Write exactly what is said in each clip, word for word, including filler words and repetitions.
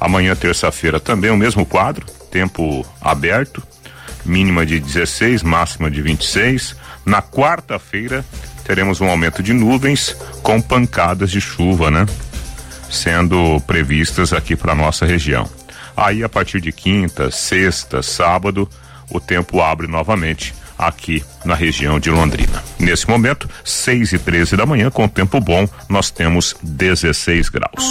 Amanhã, terça-feira, também o mesmo quadro, tempo aberto, mínima de dezesseis, máxima de vinte e seis. Na quarta-feira, teremos um aumento de nuvens com pancadas de chuva, né? Sendo previstas aqui para nossa região. Aí, a partir de quinta, sexta, sábado, o tempo abre novamente aqui na região de Londrina. Nesse momento, seis e treze da manhã, com tempo bom, nós temos dezesseis graus.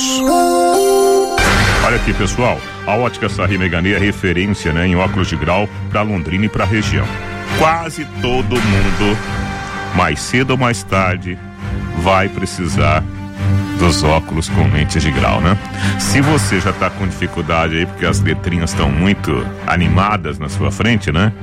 Olha aqui, pessoal, a Ótica Sarri Meganê é referência, né, em óculos de grau para Londrina e para a região. Quase todo mundo, mais cedo ou mais tarde, vai precisar dos óculos com lentes de grau, né? Se você já tá com dificuldade aí, porque as letrinhas estão muito animadas na sua frente, né?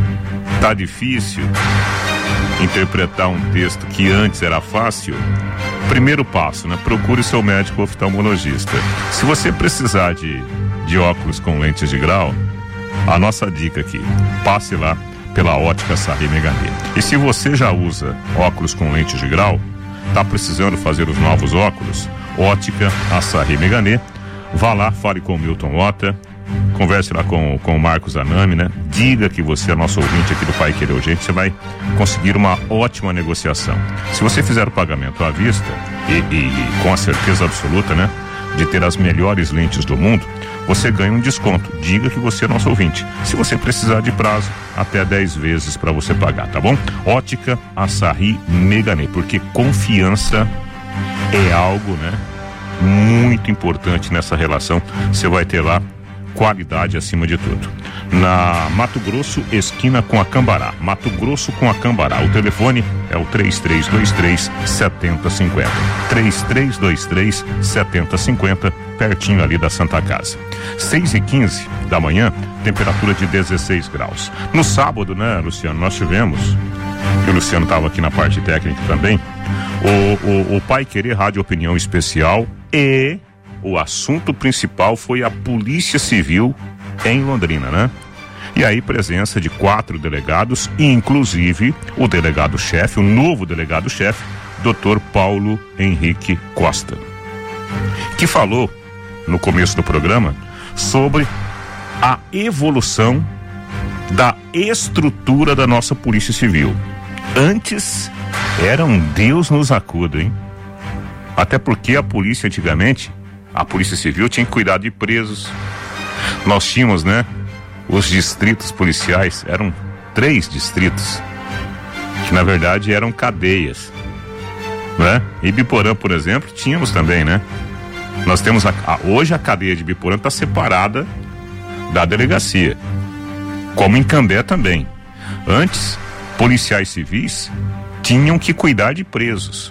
Tá difícil interpretar um texto que antes era fácil. Primeiro passo, né? Procure seu médico oftalmologista. Se você precisar de, de óculos com lentes de grau, a nossa dica aqui, passe lá pela Ótica Sarri Meganê. E se você já usa óculos com lentes de grau, tá precisando fazer os novos óculos, Ótica Sarri Meganê, vá lá, fale com o Milton Ota, converse lá com, com o Marcos Anami, né? Diga que você é nosso ouvinte aqui do Pai Querer Urgente, você vai conseguir uma ótima negociação. Se você fizer o pagamento à vista e, e, e com a certeza absoluta, né, de ter as melhores lentes do mundo, você ganha um desconto. Diga que você é nosso ouvinte. Se você precisar de prazo, até dez vezes para você pagar, tá bom? Ótica Sarri Meganê, porque confiança é algo, né, muito importante nessa relação. Você vai ter lá qualidade acima de tudo. Na Mato Grosso, esquina com a Cambará. Mato Grosso com a Cambará. O telefone é o três três dois três, sete zero cinco zero. três três dois três, sete zero cinco zero, pertinho ali da Santa Casa. seis e quinze da manhã, temperatura de dezesseis graus. No sábado, né, Luciano, nós tivemos, e o Luciano estava aqui na parte técnica também, o, o, o Pai Querer Rádio Opinião Especial, e o assunto principal foi a Polícia Civil em Londrina, né? E aí, presença de quatro delegados, inclusive o delegado-chefe, o novo delegado-chefe, doutor Paulo Henrique Costa, que falou no começo do programa sobre a evolução da estrutura da nossa Polícia Civil. Antes era um Deus nos acuda, hein? Até porque a polícia antigamente, a Polícia Civil tinha que cuidar de presos. Nós tínhamos, né, os distritos policiais, eram três distritos, que na verdade eram cadeias, né? E Biporã, por exemplo, tínhamos também, né? Nós temos, a, a, hoje a cadeia de Biporã está separada da delegacia, como em Cambé também. Antes, policiais civis tinham que cuidar de presos.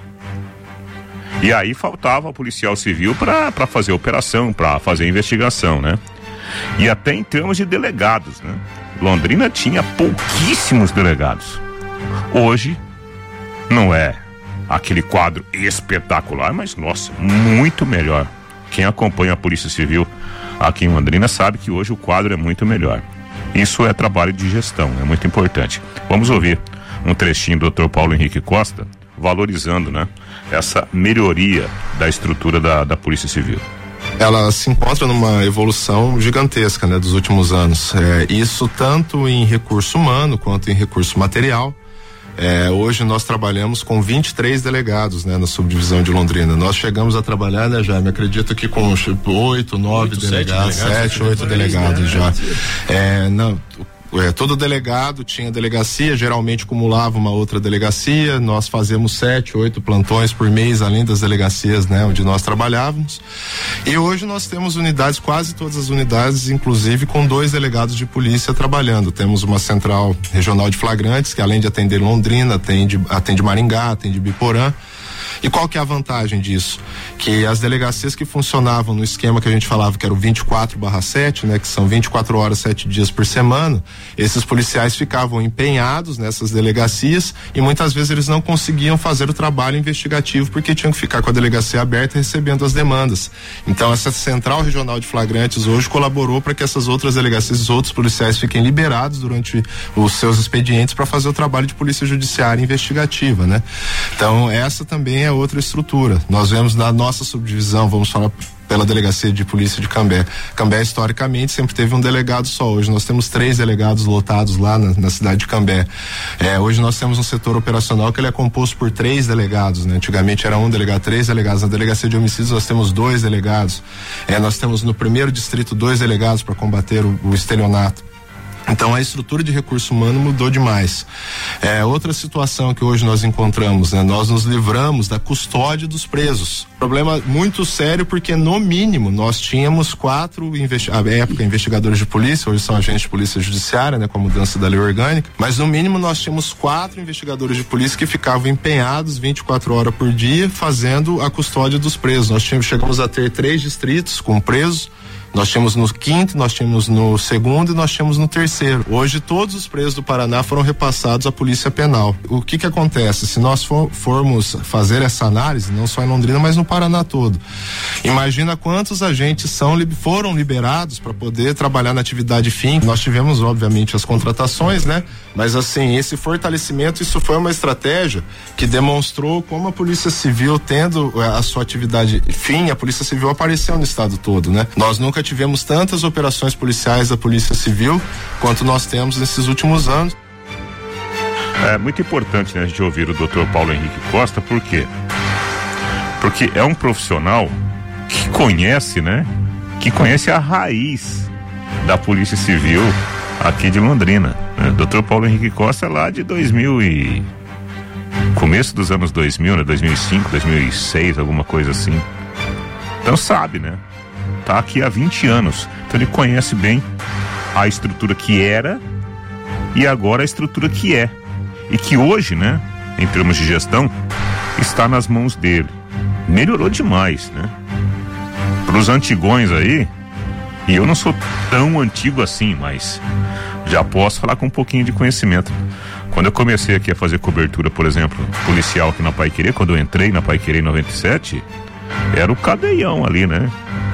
E aí faltava policial civil para fazer operação, para fazer investigação, né? E até em termos de delegados, né? Londrina tinha pouquíssimos delegados. Hoje não é aquele quadro espetacular, mas nossa, muito melhor. Quem acompanha a Polícia Civil aqui em Londrina sabe que hoje o quadro é muito melhor. Isso é trabalho de gestão, é muito importante. Vamos ouvir um trechinho do doutor Paulo Henrique Costa, valorizando, né, essa melhoria da estrutura da, da Polícia Civil. Ela se encontra numa evolução gigantesca, né, dos últimos anos. É, isso tanto em recurso humano quanto em recurso material. É, hoje nós trabalhamos com vinte e três delegados, né, na subdivisão de Londrina. Nós chegamos a trabalhar, né, Jaime, acredito que com oito, nove delegados, sete, oito delegados já. É, não, É, todo delegado tinha delegacia, geralmente acumulava uma outra delegacia. Nós fazemos sete, oito plantões por mês, além das delegacias, né, onde nós trabalhávamos. E hoje nós temos unidades, quase todas as unidades, inclusive com dois delegados de polícia trabalhando. Temos uma central regional de flagrantes, que além de atender Londrina, atende, atende Maringá, atende Biporã. E qual que é a vantagem disso? Que as delegacias que funcionavam no esquema que a gente falava, que era o vinte e quatro barra sete, né, que são vinte e quatro horas, sete dias por semana, esses policiais ficavam empenhados nessas delegacias e muitas vezes eles não conseguiam fazer o trabalho investigativo porque tinham que ficar com a delegacia aberta recebendo as demandas. Então essa central regional de flagrantes hoje colaborou para que essas outras delegacias, os outros policiais fiquem liberados durante os seus expedientes para fazer o trabalho de polícia judiciária investigativa, né? Então essa também é outra estrutura. Nós vemos na nossa subdivisão, vamos falar pela Delegacia de Polícia de Cambé. Cambé historicamente sempre teve um delegado só. Hoje nós temos três delegados lotados lá na, na cidade de Cambé. É, hoje nós temos um setor operacional que ele é composto por três delegados, né? Antigamente era um delegado, três delegados. Na Delegacia de Homicídios nós temos dois delegados. É, nós temos no primeiro distrito dois delegados para combater o, o estelionato. Então a estrutura de recurso humano mudou demais. É, outra situação que hoje nós encontramos, né? Nós nos livramos da custódia dos presos. Problema muito sério, porque no mínimo nós tínhamos quatro, investi- à época, investigadores de polícia, hoje são agentes de polícia judiciária, né? Com a mudança da lei orgânica, mas no mínimo nós tínhamos quatro investigadores de polícia que ficavam empenhados vinte e quatro horas por dia fazendo a custódia dos presos. Nós tínhamos, chegamos a ter três distritos com presos. Nós tínhamos no quinto, nós tínhamos no segundo e nós tínhamos no terceiro. Hoje todos os presos do Paraná foram repassados à Polícia Penal. O que que acontece? Se nós for, formos fazer essa análise, não só em Londrina, mas no Paraná todo, imagina quantos agentes são, foram liberados para poder trabalhar na atividade fim. Nós tivemos, obviamente, as contratações, né? Mas assim, esse fortalecimento, isso foi uma estratégia que demonstrou como a Polícia Civil, tendo a sua atividade fim, a Polícia Civil apareceu no estado todo, né? Nós nunca tivemos tantas operações policiais da Polícia Civil quanto nós temos nesses últimos anos. É muito importante, né, a gente ouvir o doutor Paulo Henrique Costa, por quê? Porque é um profissional que conhece, né, que conhece a raiz da Polícia Civil aqui de Londrina, né? doutor Paulo Henrique Costa é lá de dois mil e começo dos anos dois mil, né, dois mil e cinco, dois mil e seis, alguma coisa assim. Então sabe, né? Tá aqui há vinte anos, então ele conhece bem a estrutura que era e agora a estrutura que é, e que hoje, né, em termos de gestão, está nas mãos dele. Melhorou demais, né? Para os antigões aí, e eu não sou tão antigo assim, mas já posso falar com um pouquinho de conhecimento. Quando eu comecei aqui a fazer cobertura, por exemplo, policial aqui na Paiquerê, quando eu entrei na Paiquerê em noventa e sete, era o cadeião ali, né?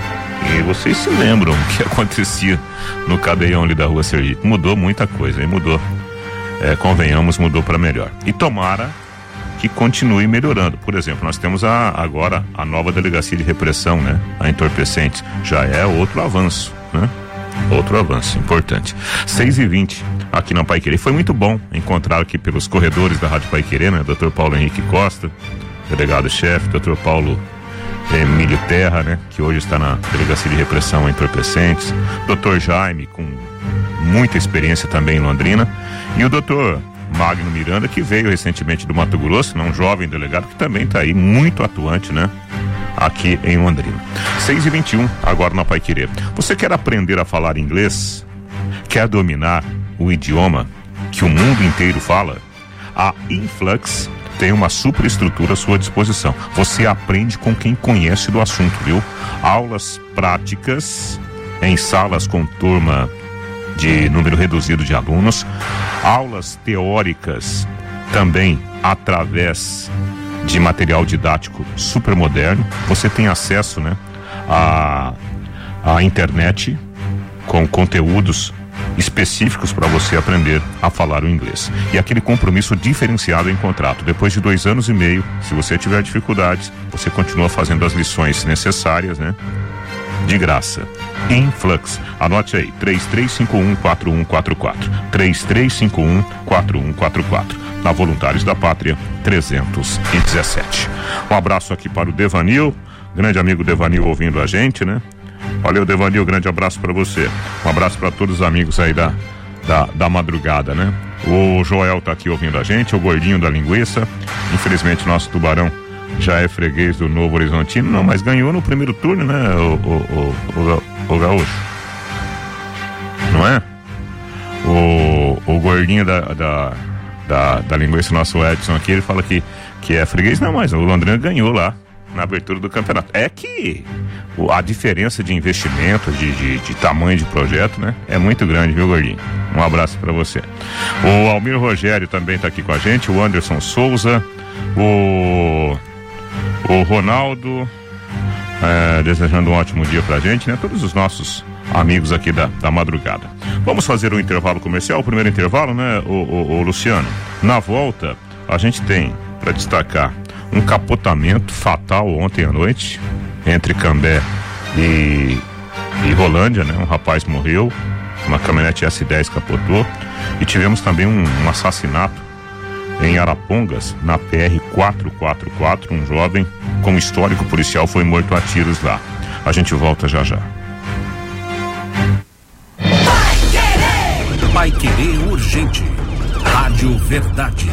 E vocês se lembram o que acontecia no cadeião ali da Rua Sergipe? Mudou muita coisa, aí mudou, é, convenhamos, mudou para melhor. E tomara que continue melhorando. Por exemplo, nós temos a, agora a nova delegacia de repressão, né? A entorpecentes. Já é outro avanço, né? Outro avanço importante. seis e vinte aqui na Paiquerê. Foi muito bom encontrar aqui pelos corredores da Rádio Paiquerê, né? doutor Paulo Henrique Costa, delegado-chefe, doutor Paulo Emílio Terra, né? Que hoje está na Delegacia de Repressão a Entorpecentes, doutor Jaime, com muita experiência também em Londrina, e o doutor Magno Miranda, que veio recentemente do Mato Grosso, né? Um jovem delegado que também está aí muito atuante, né? Aqui em Londrina. seis e vinte e um, agora na Paiquerê. Você quer aprender a falar inglês? Quer dominar o idioma que o mundo inteiro fala? A Influx tem uma superestrutura à sua disposição. Você aprende com quem conhece do assunto, viu? Aulas práticas em salas com turma de número reduzido de alunos, aulas teóricas também através de material didático super moderno. Você tem acesso, né, à, à internet com conteúdos específicos para você aprender a falar o inglês. E aquele compromisso diferenciado em contrato. Depois de dois anos e meio, se você tiver dificuldades, você continua fazendo as lições necessárias, né? De graça. Influx. Anote aí, três três cinco um quatro um quatro quatro. três três cinco um quatro um quatro quatro. Na Voluntários da Pátria trezentos e dezessete. Um abraço aqui para o Devanil, grande amigo Devanil ouvindo a gente, né? Valeu, Devanil, grande abraço para você. Um abraço para todos os amigos aí da, da, da madrugada, né? O Joel tá aqui ouvindo a gente, o gordinho da linguiça. Infelizmente, nosso Tubarão já é freguês do Novo Horizontino, não, mas ganhou no primeiro turno, né, o, o, o, o, o Gaúcho? Não é? O, o gordinho da, da, da, da linguiça, nosso Edson aqui, ele fala que, que é freguês, não, mas o Londrina ganhou lá na abertura do campeonato. É que a diferença de investimento, de, de, de tamanho de projeto, né, é muito grande, viu, gordinho? Um abraço para você. O Almir Rogério também tá aqui com a gente, o Anderson Souza, o o Ronaldo, é, desejando um ótimo dia pra gente, né? Todos os nossos amigos aqui da, da madrugada. Vamos fazer um intervalo comercial, o primeiro intervalo, né, o, o, o Luciano? Na volta, a gente tem para destacar um capotamento fatal ontem à noite entre Cambé e, e Rolândia, né? Um rapaz morreu, uma caminhonete S dez capotou, e tivemos também um, um assassinato em Arapongas, na P R quatrocentos e quarenta e quatro, um jovem com histórico policial foi morto a tiros lá. A gente volta já já. Vai Querer Urgente. Rádio Verdade.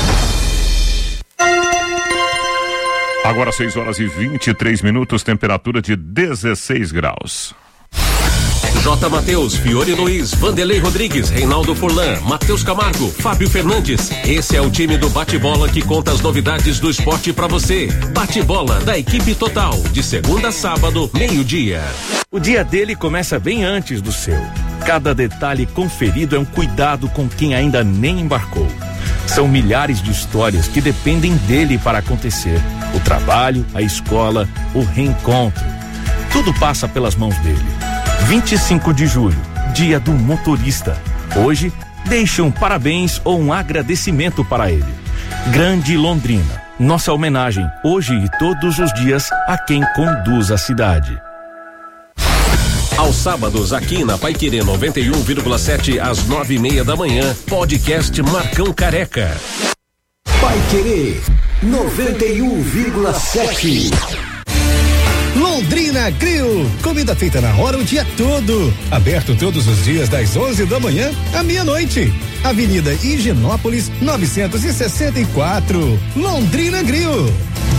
Agora seis horas e vinte e três minutos, temperatura de dezesseis graus. J. Matheus, Fiore Luiz, Vanderlei Rodrigues, Reinaldo Furlan, Matheus Camargo, Fábio Fernandes. Esse é o time do Bate-Bola que conta as novidades do esporte pra você. Bate-Bola da equipe total, de segunda a sábado, meio-dia. O dia dele começa bem antes do seu. Cada detalhe conferido é um cuidado com quem ainda nem embarcou. São milhares de histórias que dependem dele para acontecer. O trabalho, a escola, o reencontro. Tudo passa pelas mãos dele. vinte e cinco de julho, dia do motorista. Hoje, deixe um parabéns ou um agradecimento para ele. Grande Londrina, nossa homenagem hoje e todos os dias a quem conduz a cidade. Aos sábados, aqui na Paiquerê noventa e um vírgula sete, às nove e meia da manhã, podcast Marcão Careca. Paiquerê noventa e um vírgula sete. Londrina Grill, comida feita na hora o dia todo, aberto todos os dias das onze da manhã à meia-noite. Avenida Higienópolis novecentos e sessenta e quatro, Londrina Grill.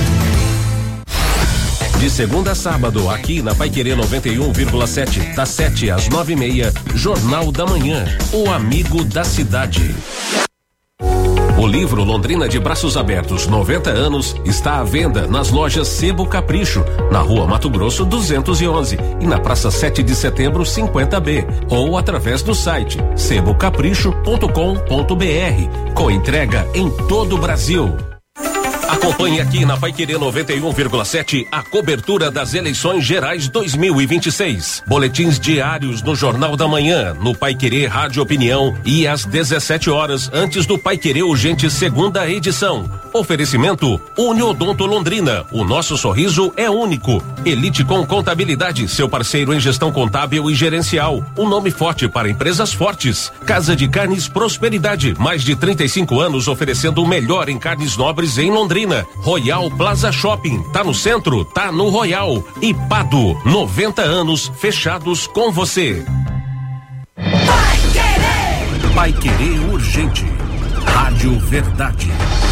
De segunda a sábado, aqui na Paiquerê noventa e um vírgula sete, das sete às nove e meia, Jornal da Manhã, o amigo da cidade. O livro Londrina de Braços Abertos, noventa anos, está à venda nas lojas Sebo Capricho, na Rua Mato Grosso duzentos e onze e na Praça sete de Setembro cinquenta B, ou através do site sebo capricho ponto com ponto br, com entrega em todo o Brasil. Acompanhe aqui na Paiquerê noventa e um vírgula sete a cobertura das eleições gerais dois mil e vinte e seis. Boletins diários no Jornal da Manhã, no Paiquerê Rádio Opinião e às dezessete horas antes do Paiquerê Urgente segunda edição. Oferecimento Uniodonto Londrina. O nosso sorriso é único. Elite com Contabilidade, seu parceiro em gestão contábil e gerencial. Um nome forte para empresas fortes. Casa de Carnes Prosperidade. Mais de trinta e cinco anos oferecendo o melhor em carnes nobres em Londrina. Royal Plaza Shopping, tá no centro, tá no Royal. E Pado, noventa anos fechados com você. Vai Querer! Vai Querer Urgente. Rádio Verdade.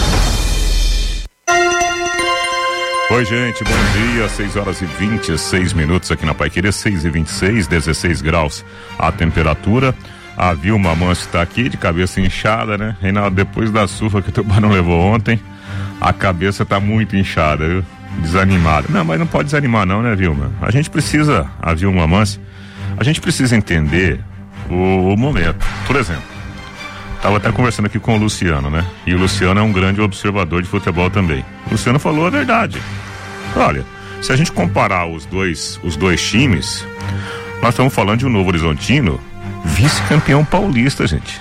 Oi, gente, bom dia, seis horas e vinte e seis minutos aqui na Paiquerê, seis e vinte e seis, dezesseis graus a temperatura. A Vilma Manso está aqui de cabeça inchada, né? Reinaldo, depois da surra que o Tubarão levou ontem, a cabeça tá muito inchada, viu? Desanimada. Não, mas não pode desanimar não, né, Vilma? A gente precisa, a Vilma Manso, a gente precisa entender o, o momento. Por exemplo, tava até conversando aqui com o Luciano, né? E o Luciano é um grande observador de futebol também. O Luciano falou a verdade. Olha, se a gente comparar os dois, os dois times, nós estamos falando de um Novo Horizontino vice-campeão paulista, gente.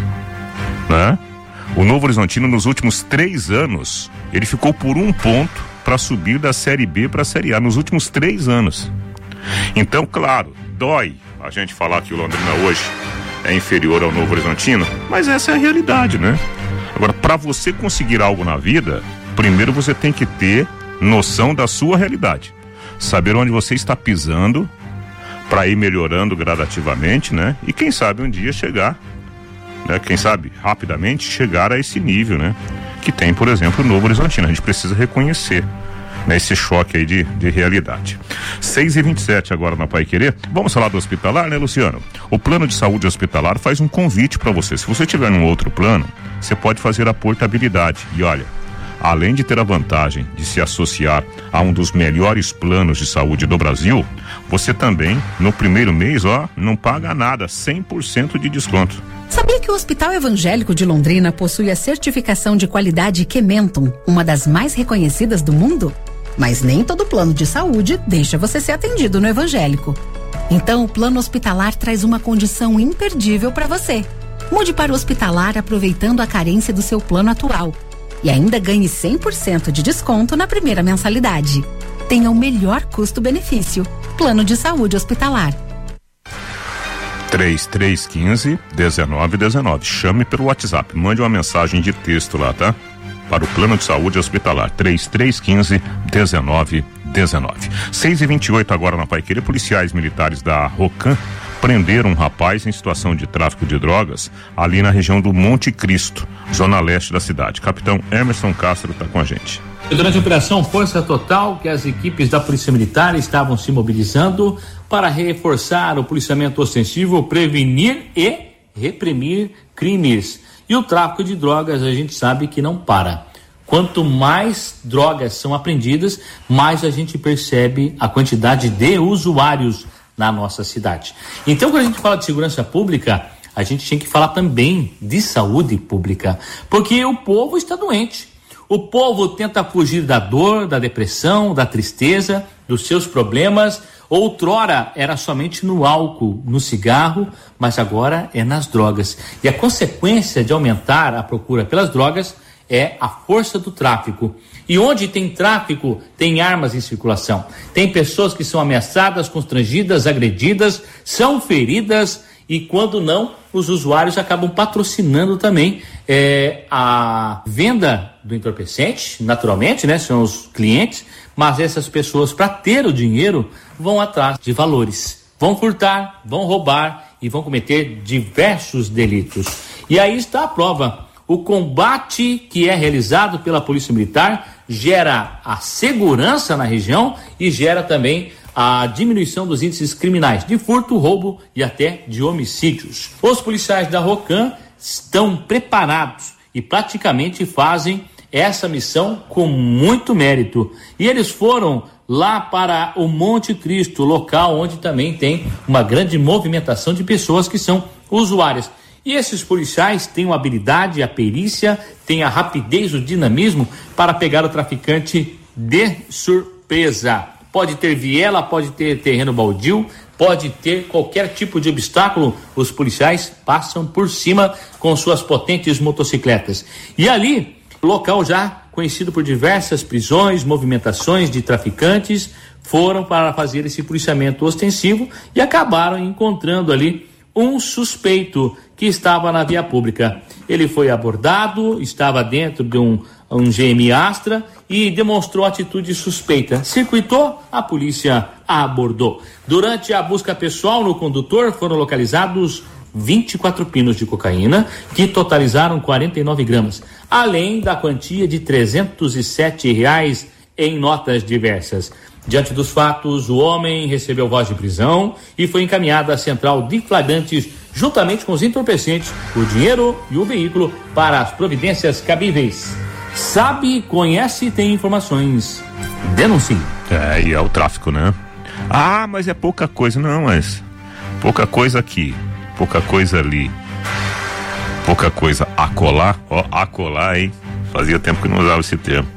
Né? O Novo Horizontino, nos últimos três anos, ele ficou por um ponto para subir da Série B para a Série A, nos últimos três anos. Então, claro, dói a gente falar que o Londrina hoje é inferior ao Novo Horizontino, mas essa é a realidade, né? Agora, para você conseguir algo na vida, primeiro você tem que ter noção da sua realidade, saber onde você está pisando para ir melhorando gradativamente, né? E quem sabe um dia chegar, né? Quem sabe rapidamente chegar a esse nível, né? Que tem, por exemplo, o Novo Horizontino. A gente precisa reconhecer, né, esse choque aí de, de realidade. seis e vinte e sete agora na Paiquerê. Vamos falar do hospitalar, né, Luciano? O plano de saúde hospitalar faz um convite para você. Se você tiver num outro plano, você pode fazer a portabilidade. E olha, além de ter a vantagem de se associar a um dos melhores planos de saúde do Brasil, você também, no primeiro mês, ó, não paga nada, cem por cento de desconto. Sabia que o Hospital Evangélico de Londrina possui a certificação de qualidade Kementum, uma das mais reconhecidas do mundo? Mas nem todo plano de saúde deixa você ser atendido no evangélico. Então, o plano hospitalar traz uma condição imperdível para você. Mude para o hospitalar aproveitando a carência do seu plano atual. E ainda ganhe cem por cento de desconto na primeira mensalidade. Tenha o melhor custo-benefício. Plano de Saúde Hospitalar. três três um cinco, um nove um nove. Chame pelo WhatsApp, mande uma mensagem de texto lá, tá? Para o Plano de Saúde Hospitalar, três três um cinco, um nove um nove. seis e vinte e oito agora na Paiquerê. Policiais militares da Rocan prenderam um rapaz em situação de tráfico de drogas ali na região do Monte Cristo, zona leste da cidade. Capitão Emerson Castro está com a gente. Durante a operação Força Total, que as equipes da Polícia Militar estavam se mobilizando para reforçar o policiamento ostensivo, prevenir e reprimir crimes. E o tráfico de drogas a gente sabe que não para. Quanto mais drogas são apreendidas, mais a gente percebe a quantidade de usuários na nossa cidade. Então, quando a gente fala de segurança pública, a gente tem que falar também de saúde pública, porque o povo está doente. O povo tenta fugir da dor, da depressão, da tristeza, dos seus problemas. Outrora era somente no álcool, no cigarro, mas agora é nas drogas. E a consequência de aumentar a procura pelas drogas é a força do tráfico. E onde tem tráfico, tem armas em circulação. Tem pessoas que são ameaçadas, constrangidas, agredidas, são feridas, e quando não, os usuários acabam patrocinando também é, a venda do entorpecente, naturalmente, né? São os clientes, mas essas pessoas, para ter o dinheiro, vão atrás de valores. Vão furtar, vão roubar e vão cometer diversos delitos. E aí está a prova. O combate que é realizado pela Polícia Militar gera a segurança na região e gera também a diminuição dos índices criminais de furto, roubo e até de homicídios. Os policiais da Rocan estão preparados e praticamente fazem essa missão com muito mérito. E eles foram lá para o Monte Cristo, local onde também tem uma grande movimentação de pessoas que são usuárias. E esses policiais têm a habilidade, a perícia, têm a rapidez, o dinamismo para pegar o traficante de surpresa. Pode ter viela, pode ter terreno baldio, pode ter qualquer tipo de obstáculo, os policiais passam por cima com suas potentes motocicletas. E ali, local já conhecido por diversas prisões, movimentações de traficantes, foram para fazer esse policiamento ostensivo e acabaram encontrando ali um suspeito que estava na via pública. Ele foi abordado, estava dentro de um, um G M Astra e demonstrou atitude suspeita. Circuitou, a polícia abordou. Durante a busca pessoal no condutor foram localizados vinte e quatro pinos de cocaína, que totalizaram quarenta e nove gramas, além da quantia de trezentos e sete reais em notas diversas. Diante dos fatos, o homem recebeu voz de prisão e foi encaminhado à central de flagrantes, juntamente com os entorpecentes, o dinheiro e o veículo para as providências cabíveis. Sabe, conhece e tem informações. Denuncie. É, e é o tráfico, né? Ah, mas é pouca coisa. Não, mas pouca coisa aqui, pouca coisa ali, pouca coisa acolá. Ó, acolá, hein? Fazia tempo que não usava esse termo.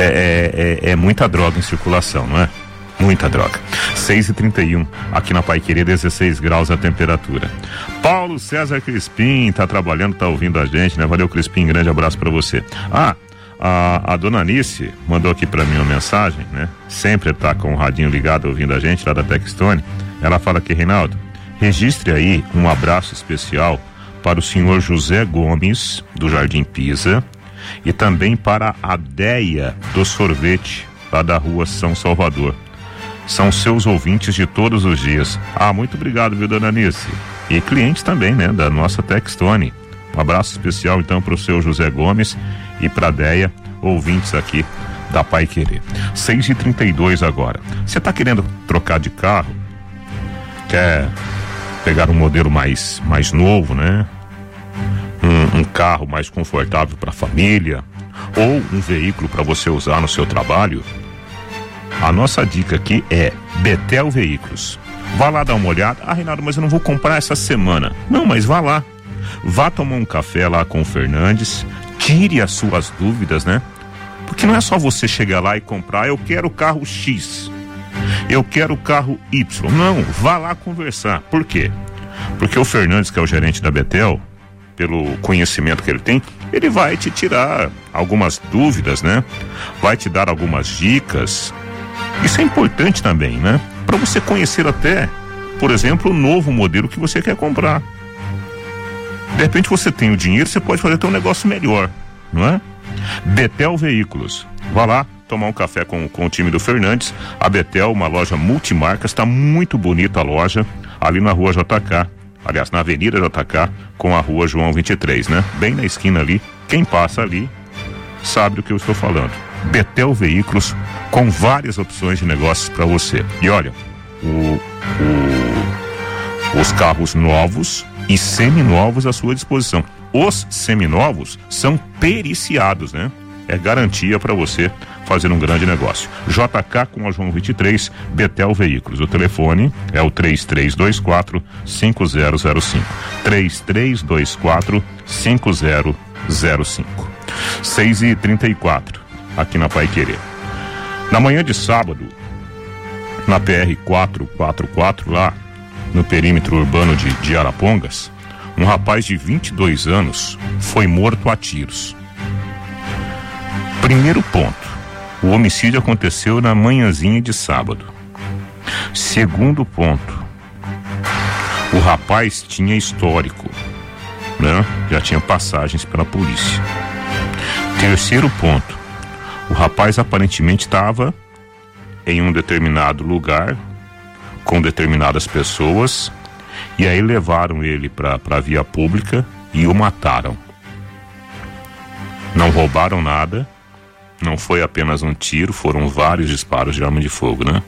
É, é, é, é muita droga em circulação, não é? Muita droga. seis e trinta e um, aqui na Paiquerê, dezesseis graus a temperatura. Paulo César Crispim tá trabalhando, tá ouvindo a gente, né? Valeu, Crispim, grande abraço pra você. Ah, a, a dona Anice mandou aqui pra mim uma mensagem, né? Sempre tá com o radinho ligado ouvindo a gente lá da Textone. Ela fala aqui, Reinaldo, registre aí um abraço especial para o senhor José Gomes, do Jardim Pisa, e também para a Deia do Sorvete, lá da rua São Salvador. São seus ouvintes de todos os dias. Ah, muito obrigado, viu, dona Anice? E clientes também, né, da nossa Textone. Um abraço especial, então, para o seu José Gomes e para a Deia, ouvintes aqui da Paiquerê. seis e trinta e dois agora. Você está querendo trocar de carro? Quer pegar um modelo mais, mais novo, né? Um, um carro mais confortável para a família, ou um veículo para você usar no seu trabalho? A nossa dica aqui é Betel Veículos. Vá lá dar uma olhada. Ah, Reinaldo, mas eu não vou comprar essa semana. Não, mas vá lá. Vá tomar um café lá com o Fernandes. Tire as suas dúvidas, né? Porque não é só você chegar lá e comprar, eu quero o carro X, eu quero o carro Y. Não, vá lá conversar. Por quê? Porque o Fernandes, que é o gerente da Betel, pelo conhecimento que ele tem, ele vai te tirar algumas dúvidas, né? Vai te dar algumas dicas. Isso é importante também, né? para você conhecer até, por exemplo, o novo modelo que você quer comprar. De repente você tem o dinheiro, você pode fazer até um negócio melhor, não é? Betel Veículos. Vá lá tomar um café com, com o time do Fernandes. A Betel, uma loja multimarcas, está muito bonita a loja, ali na rua J K, aliás, na Avenida J K, com a rua João vinte e três, né? Bem na esquina ali, quem passa ali sabe do que eu estou falando. Betel Veículos, com várias opções de negócios para você. E olha, o, o, os carros novos e seminovos à sua disposição. Os seminovos são periciados, né? É garantia para você fazer um grande negócio. J K com a João vinte e três, Betel Veículos. O telefone é o três três dois quatro, cinco zero zero cinco. três três dois quatro, cinco zero zero cinco. seis e trinta e quatro, aqui na Paiquerê. Na manhã de sábado, na P R quatrocentos e quarenta e quatro, lá no perímetro urbano de, de Arapongas, um rapaz de vinte e dois anos foi morto a tiros. Primeiro ponto, o homicídio aconteceu na manhãzinha de sábado. Segundo ponto, o rapaz tinha histórico, né? Já tinha passagens pela polícia. Terceiro ponto, o rapaz aparentemente estava em um determinado lugar com determinadas pessoas e aí levaram ele para a via pública e o mataram. Não roubaram nada. Não foi apenas um tiro, foram vários disparos de arma de fogo, né?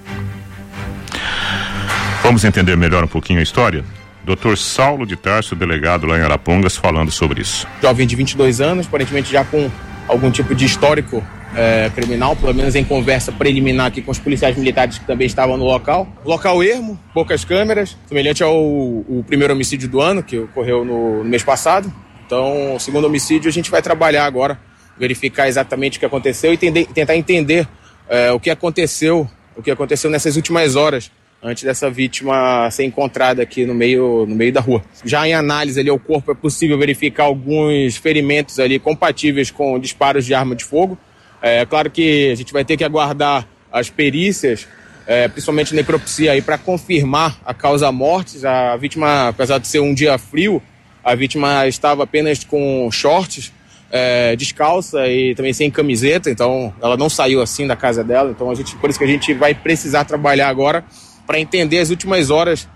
Vamos entender melhor um pouquinho a história? doutor Saulo de Tarso, delegado lá em Arapongas, falando sobre isso. Jovem de vinte e dois anos, aparentemente já com algum tipo de histórico é, criminal, pelo menos em conversa preliminar aqui com os policiais militares que também estavam no local. Local ermo, poucas câmeras, semelhante ao o primeiro homicídio do ano, que ocorreu no, no mês passado. Então, o segundo homicídio a gente vai trabalhar agora, verificar exatamente o que aconteceu e tender, tentar entender é, o que aconteceu, o que aconteceu nessas últimas horas, antes dessa vítima ser encontrada aqui no meio, no meio da rua. Já em análise ali ao corpo é possível verificar alguns ferimentos ali compatíveis com disparos de arma de fogo. É claro que a gente vai ter que aguardar as perícias, é, principalmente necropsia aí, para confirmar a causa-morte. A vítima, apesar de ser um dia frio, a vítima estava apenas com shorts, É, descalça e também sem camiseta, então ela não saiu assim da casa dela, então a gente, por isso que a gente vai precisar trabalhar agora para entender as últimas horas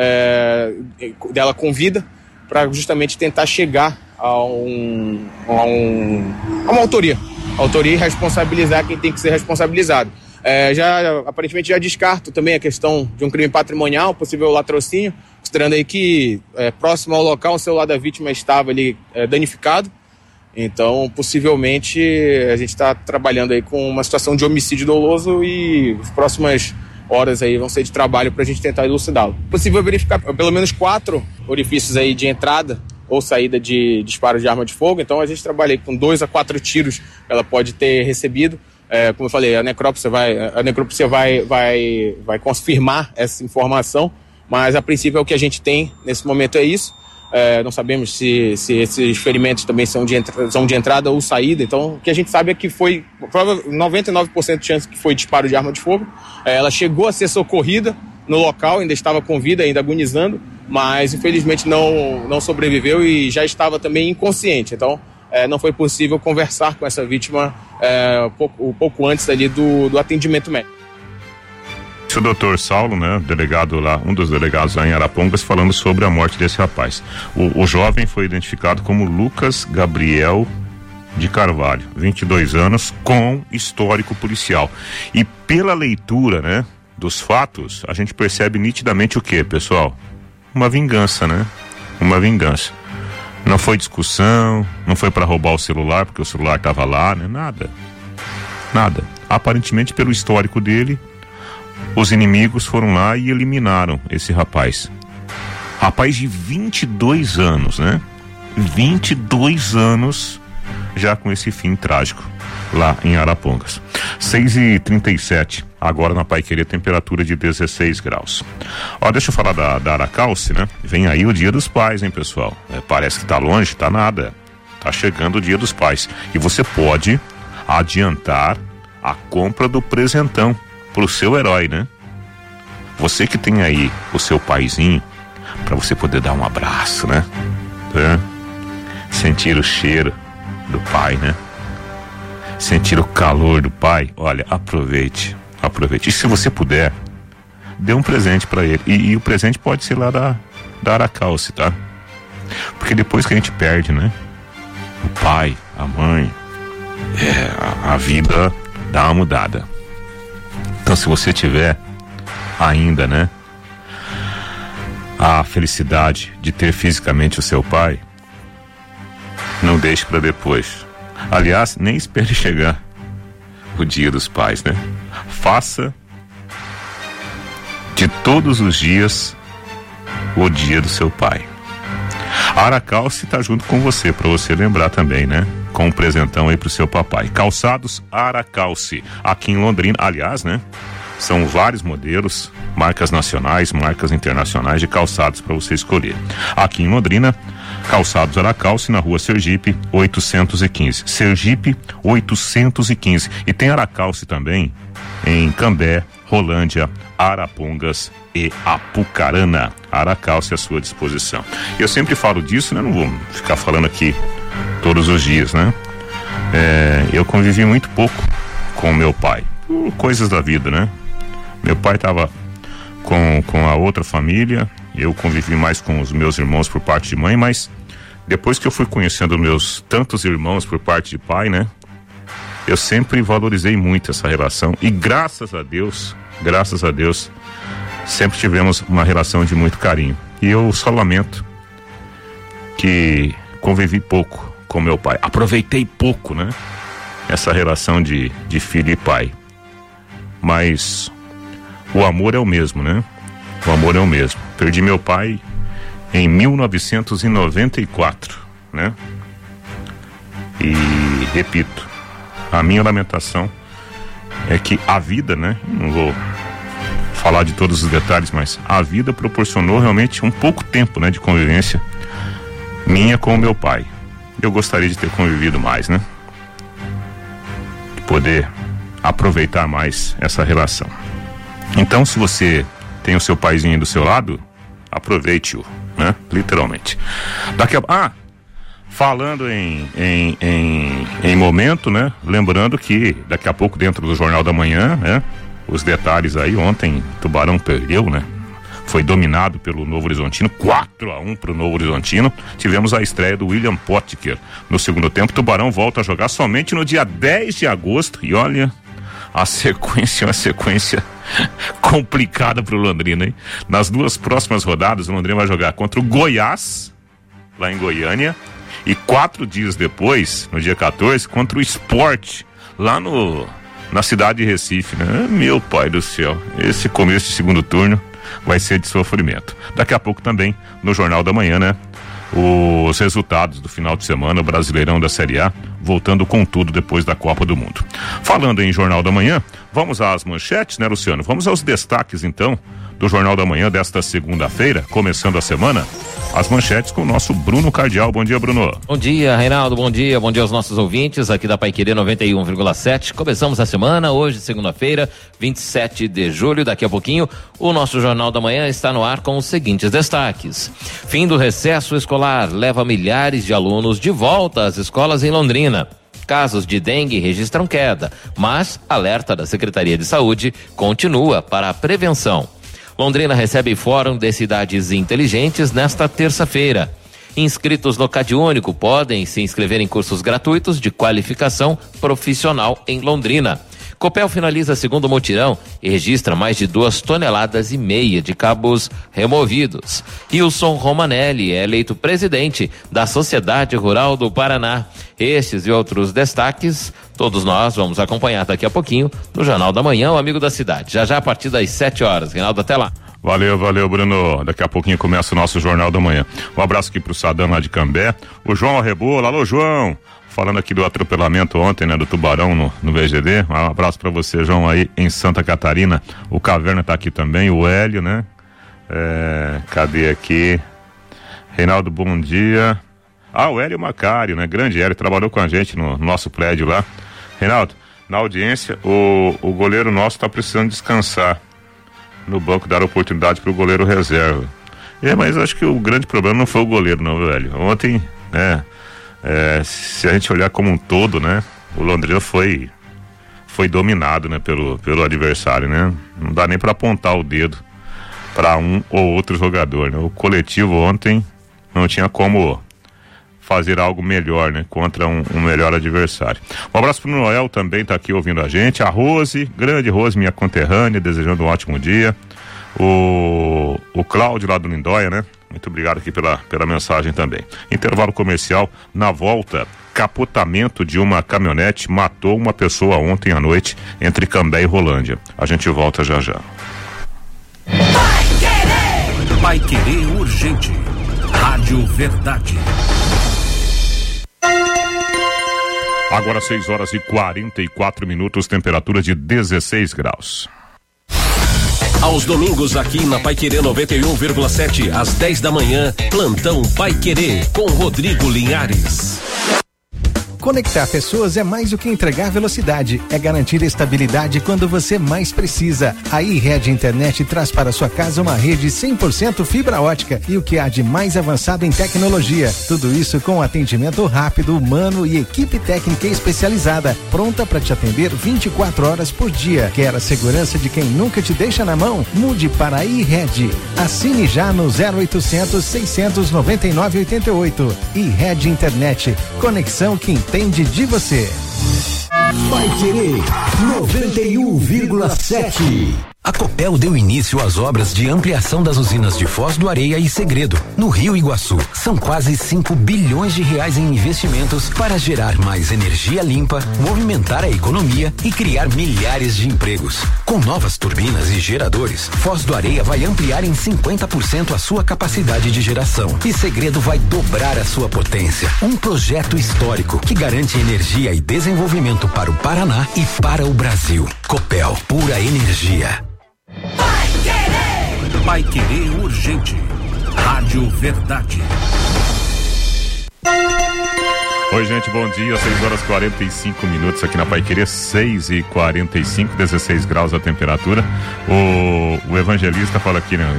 é, dela com vida, para justamente tentar chegar a, um, a, um, a uma autoria, autoria e responsabilizar quem tem que ser responsabilizado. É, já, aparentemente já descarto também a questão de um crime patrimonial, possível latrocínio, considerando aí que é, próximo ao local o celular da vítima estava ali é, danificado. Então, possivelmente, a gente está trabalhando aí com uma situação de homicídio doloso e as próximas horas aí vão ser de trabalho para a gente tentar elucidá-lo. Possível verificar pelo menos quatro orifícios aí de entrada ou saída de disparo de arma de fogo. Então, a gente trabalha aí com dois a quatro tiros que ela pode ter recebido. É, como eu falei, a necrópsia vai, a necropsia vai, vai, vai confirmar essa informação, mas a princípio é o que a gente tem nesse momento é isso. É, não sabemos se, se esses ferimentos também são de, entra, são de entrada ou saída, então o que a gente sabe é que foi noventa e nove por cento de chance que foi disparo de arma de fogo. É, ela chegou a ser socorrida no local, ainda estava com vida, ainda agonizando, mas infelizmente não, não sobreviveu e já estava também inconsciente, então é, não foi possível conversar com essa vítima é, um, pouco, um pouco antes ali do, do atendimento médico. O doutor Saulo, né, delegado lá, um dos delegados lá em Arapongas, falando sobre a morte desse rapaz. O, o jovem foi identificado como Lucas Gabriel de Carvalho, vinte e dois anos, com histórico policial. E pela leitura, né, dos fatos, a gente percebe nitidamente o que, pessoal? Uma vingança, né? Uma vingança. Não foi discussão, não foi para roubar o celular, porque o celular estava lá, né? Nada. Nada. Aparentemente, pelo histórico dele, os inimigos foram lá e eliminaram esse rapaz. Rapaz de vinte e dois anos, né? vinte e dois anos já com esse fim trágico lá em Arapongas. seis e trinta e sete, agora na Paiquerê, temperatura de dezesseis graus. Ó, deixa eu falar da, da Aracalce, né? Vem aí o Dia dos Pais, hein, pessoal? É, parece que tá longe, tá nada. Tá chegando o Dia dos Pais. E você pode adiantar a compra do presentão pro seu herói, né? Você que tem aí o seu paizinho, para você poder dar um abraço, né? É. Sentir o cheiro do pai, né? Sentir o calor do pai. Olha, aproveite, aproveite. E se você puder, dê um presente para ele. E, e o presente pode ser lá da, da Aracalce, tá? Porque depois que a gente perde, né? O pai, a mãe, é, a, a vida dá uma mudada. Então, se você tiver ainda, né, a felicidade de ter fisicamente o seu pai, não deixe para depois. Aliás, nem espere chegar o dia dos pais, né? Faça de todos os dias o dia do seu pai. A Aracalce tá junto com você, para você lembrar também, né? Com um presentão aí pro seu papai. Calçados Aracalce, aqui em Londrina. Aliás, né? São vários modelos, marcas nacionais, marcas internacionais de calçados para você escolher. Aqui em Londrina, Calçados Aracalce, na rua Sergipe, oitocentos e quinze. Sergipe, oitocentos e quinze. E tem Aracalce também em Cambé, Rolândia, Arapongas e Apucarana. Aracalce à sua disposição. Eu sempre falo disso, né? Não vou ficar falando aqui todos os dias, né? É, eu convivi muito pouco com meu pai. Coisas da vida, né? Meu pai estava com, com a outra família, eu convivi mais com os meus irmãos por parte de mãe, mas depois que eu fui conhecendo meus tantos irmãos por parte de pai, né? Eu sempre valorizei muito essa relação e graças a Deus, graças a Deus, sempre tivemos uma relação de muito carinho. E eu só lamento que convivi pouco com meu pai, aproveitei pouco, né? Essa relação de, de filho e pai. Mas o amor é o mesmo, né? O amor é o mesmo. Perdi meu pai em mil novecentos e noventa e quatro, né? E repito, a minha lamentação é que a vida, né? Não vou falar de todos os detalhes, mas a vida proporcionou realmente um pouco tempo, né? De convivência minha com o meu pai. Eu gostaria de ter convivido mais, né? De poder aproveitar mais essa relação. Então, se você tem o seu paizinho do seu lado, aproveite-o, né? Literalmente. Daqui a... Ah, falando em, em, em, em momento, né? Lembrando que daqui a pouco dentro do Jornal da Manhã, né? Os detalhes aí, ontem Tubarão perdeu, né? Foi dominado pelo Novo Horizontino, quatro a um pro Novo Horizontino. Tivemos a estreia do William Potker no segundo tempo. Tubarão volta a jogar somente no dia dez de agosto. E olha, a sequência é uma sequência complicada pro Londrina, hein? Nas duas próximas rodadas, o Londrina vai jogar contra o Goiás, lá em Goiânia, e quatro dias depois, no dia quatorze, contra o Sport, lá no, na cidade de Recife, né? Meu pai do céu, esse começo de segundo turno vai ser de sofrimento. Daqui a pouco também, no Jornal da Manhã, né? Os resultados do final de semana, o Brasileirão da Série A, voltando com tudo depois da Copa do Mundo. Falando em Jornal da Manhã, vamos às manchetes, né, Luciano? Vamos aos destaques, então, do Jornal da Manhã desta segunda-feira, começando a semana. As manchetes com o nosso Bruno Cardial. Bom dia, Bruno. Bom dia, Reinaldo. Bom dia. Bom dia aos nossos ouvintes aqui da Paiquerê noventa e um vírgula sete. Começamos a semana, hoje, segunda-feira, vinte e sete de julho. Daqui a pouquinho, o nosso Jornal da Manhã está no ar com os seguintes destaques. Fim do recesso escolar leva milhares de alunos de volta às escolas em Londrina. Casos de dengue registram queda, mas alerta da Secretaria de Saúde continua para a prevenção. Londrina recebe Fórum de Cidades Inteligentes nesta terça-feira. Inscritos no CadÚnico podem se inscrever em cursos gratuitos de qualificação profissional em Londrina. Copel finaliza segundo mutirão e registra mais de duas toneladas e meia de cabos removidos. Wilson Romanelli é eleito presidente da Sociedade Rural do Paraná. Estes e outros destaques, todos nós vamos acompanhar daqui a pouquinho no Jornal da Manhã, o Amigo da Cidade. Já já a partir das sete horas. Reinaldo, até lá. Valeu, valeu, Bruno. Daqui a pouquinho começa o nosso Jornal da Manhã. Um abraço aqui pro Sadam lá de Cambé. O João Arrebola. Alô, João. Falando aqui do atropelamento ontem, né, do Tubarão no, no V G D. Um abraço pra você, João, aí em Santa Catarina. O Caverna tá aqui também, o Hélio, né? É, cadê aqui? Reinaldo, bom dia. Ah, o Hélio Macário, né? Grande Hélio, trabalhou com a gente no, no nosso prédio lá. Reinaldo, na audiência, o, o goleiro nosso tá precisando descansar. no banco dar oportunidade para o goleiro reserva. É, mas acho que o grande problema não foi o goleiro, não, velho. Ontem, né, é, se a gente olhar como um todo, né, o Londrina foi foi dominado, né, pelo, pelo adversário, né? Não dá nem para apontar o dedo para um ou outro jogador, né? O coletivo ontem não tinha como fazer algo melhor, né? Contra um, um melhor adversário. Um abraço pro Noel, também tá aqui ouvindo a gente. A Rose, grande Rose, minha conterrânea, desejando um ótimo dia. O, o Cláudio lá do Lindóia, né? Muito obrigado aqui pela, pela mensagem também. Intervalo comercial, na volta, capotamento de uma caminhonete matou uma pessoa ontem à noite entre Cambé e Rolândia. A gente volta já já. Vai Querer! Vai Querer urgente. Rádio Verdade. Agora seis horas e quarenta e quatro minutos, temperatura de dezesseis graus. Aos domingos aqui na Paiquerê noventa e um vírgula sete, às dez da manhã, plantão Paiquerê com Rodrigo Linhares. Conectar pessoas é mais do que entregar velocidade, é garantir estabilidade quando você mais precisa. A iRede Internet traz para sua casa uma rede cem por cento fibra ótica e o que há de mais avançado em tecnologia. Tudo isso com atendimento rápido, humano e equipe técnica especializada, pronta para te atender vinte e quatro horas por dia. Quer a segurança de quem nunca te deixa na mão? Mude para a iRede. Assine já no zero oitocentos, seiscentos e noventa e nove, oitenta e oito. iRede Internet. Conexão que entende de você. Vai Querer noventa e um vírgula sete. A Copel deu início às obras de ampliação das usinas de Foz do Areia e Segredo, no Rio Iguaçu. São quase cinco bilhões de reais em investimentos para gerar mais energia limpa, movimentar a economia e criar milhares de empregos. Com novas turbinas e geradores, Foz do Areia vai ampliar em cinquenta por cento a sua capacidade de geração e Segredo vai dobrar a sua potência. Um projeto histórico que garante energia e desenvolvimento para o Paraná e para o Brasil. Copel, pura energia. Vai Querer! Vai Querer urgente. Rádio Verdade. Oi, gente, bom dia. seis horas e quarenta e cinco minutos aqui na Paiquerê, seis e quarenta e cinco, dezesseis graus a temperatura. O, o evangelista fala aqui, né?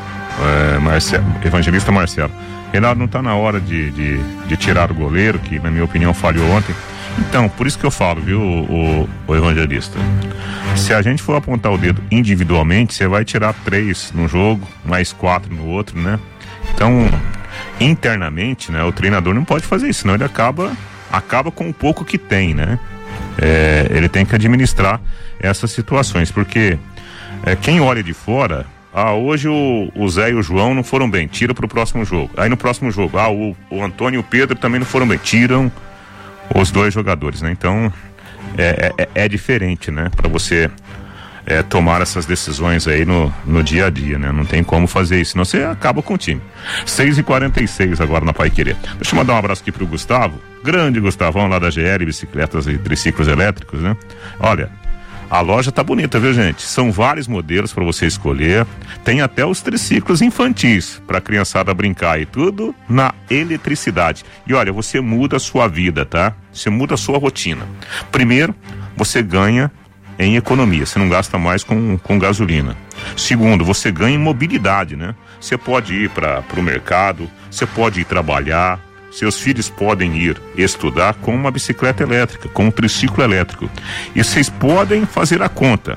É, Marcelo, evangelista Marcelo. Reinaldo, não tá na hora de, de, de tirar o goleiro, que na minha opinião falhou ontem. Então, por isso que eu falo, viu, o, o evangelista? Se a gente for apontar o dedo individualmente, você vai tirar três no jogo, mais quatro no outro, né? Então, internamente, né, o treinador não pode fazer isso, senão ele acaba, acaba com o pouco que tem, né? É, ele tem que administrar essas situações, porque é, quem olha de fora, ah, hoje o, o Zé e o João não foram bem, tira pro próximo jogo. Aí no próximo jogo, ah, o, o Antônio e o Pedro também não foram bem, tiram os dois jogadores, né? Então é, é, é diferente, né? Para você é, tomar essas decisões aí no, no dia a dia, né? Não tem como fazer isso, senão você acaba com o time. seis e quarenta e seis agora na Paiquerê. Deixa eu mandar um abraço aqui pro Gustavo, grande Gustavão lá da G L, bicicletas e triciclos elétricos, né? Olha, a loja tá bonita, viu, gente? São vários modelos para você escolher. Tem até os triciclos infantis para criançada brincar e tudo na eletricidade. E olha, você muda a sua vida, tá? Você muda a sua rotina. Primeiro, você ganha em economia, você não gasta mais com, com gasolina. Segundo, você ganha em mobilidade, né? Você pode ir para o mercado, você pode ir trabalhar. Seus filhos podem ir estudar com uma bicicleta elétrica, com um triciclo elétrico. E vocês podem fazer a conta.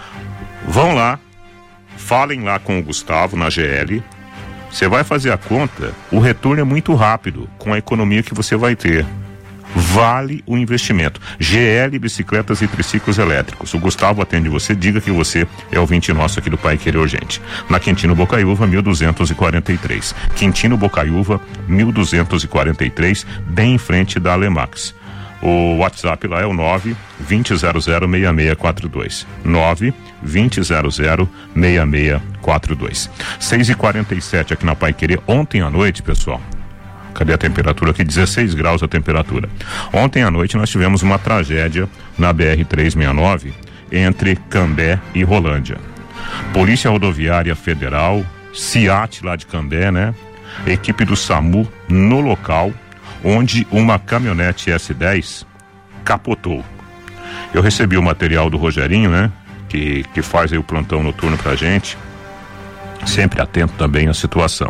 Vão lá, falem lá com o Gustavo na G L. Você vai fazer a conta, o retorno é muito rápido com a economia que você vai ter. Vale o investimento. G L Bicicletas e Triciclos Elétricos. O Gustavo atende você, diga que você é ouvinte nosso aqui do Pai Querer Urgente. Na Quintino Bocaiúva, mil duzentos e quarenta e três. Quintino Bocaiúva, mil duzentos e quarenta e três, bem em frente da Alemax. O WhatsApp lá é o nove vinte zero zero seis seis quatro dois. nove vinte zero zero seis seis quatro dois. seis e quarenta e sete aqui na Pai Querer. Ontem à noite, pessoal. Cadê a temperatura aqui? dezesseis graus a temperatura. Ontem à noite nós tivemos uma tragédia na B R trezentos e sessenta e nove entre Cambé e Rolândia. Polícia Rodoviária Federal, SIAT lá de Cambé, né? Equipe do SAMU no local, onde uma caminhonete S dez capotou. Eu recebi o material do Rogerinho, né? que, que faz aí o plantão noturno pra gente, sempre atento também à situação.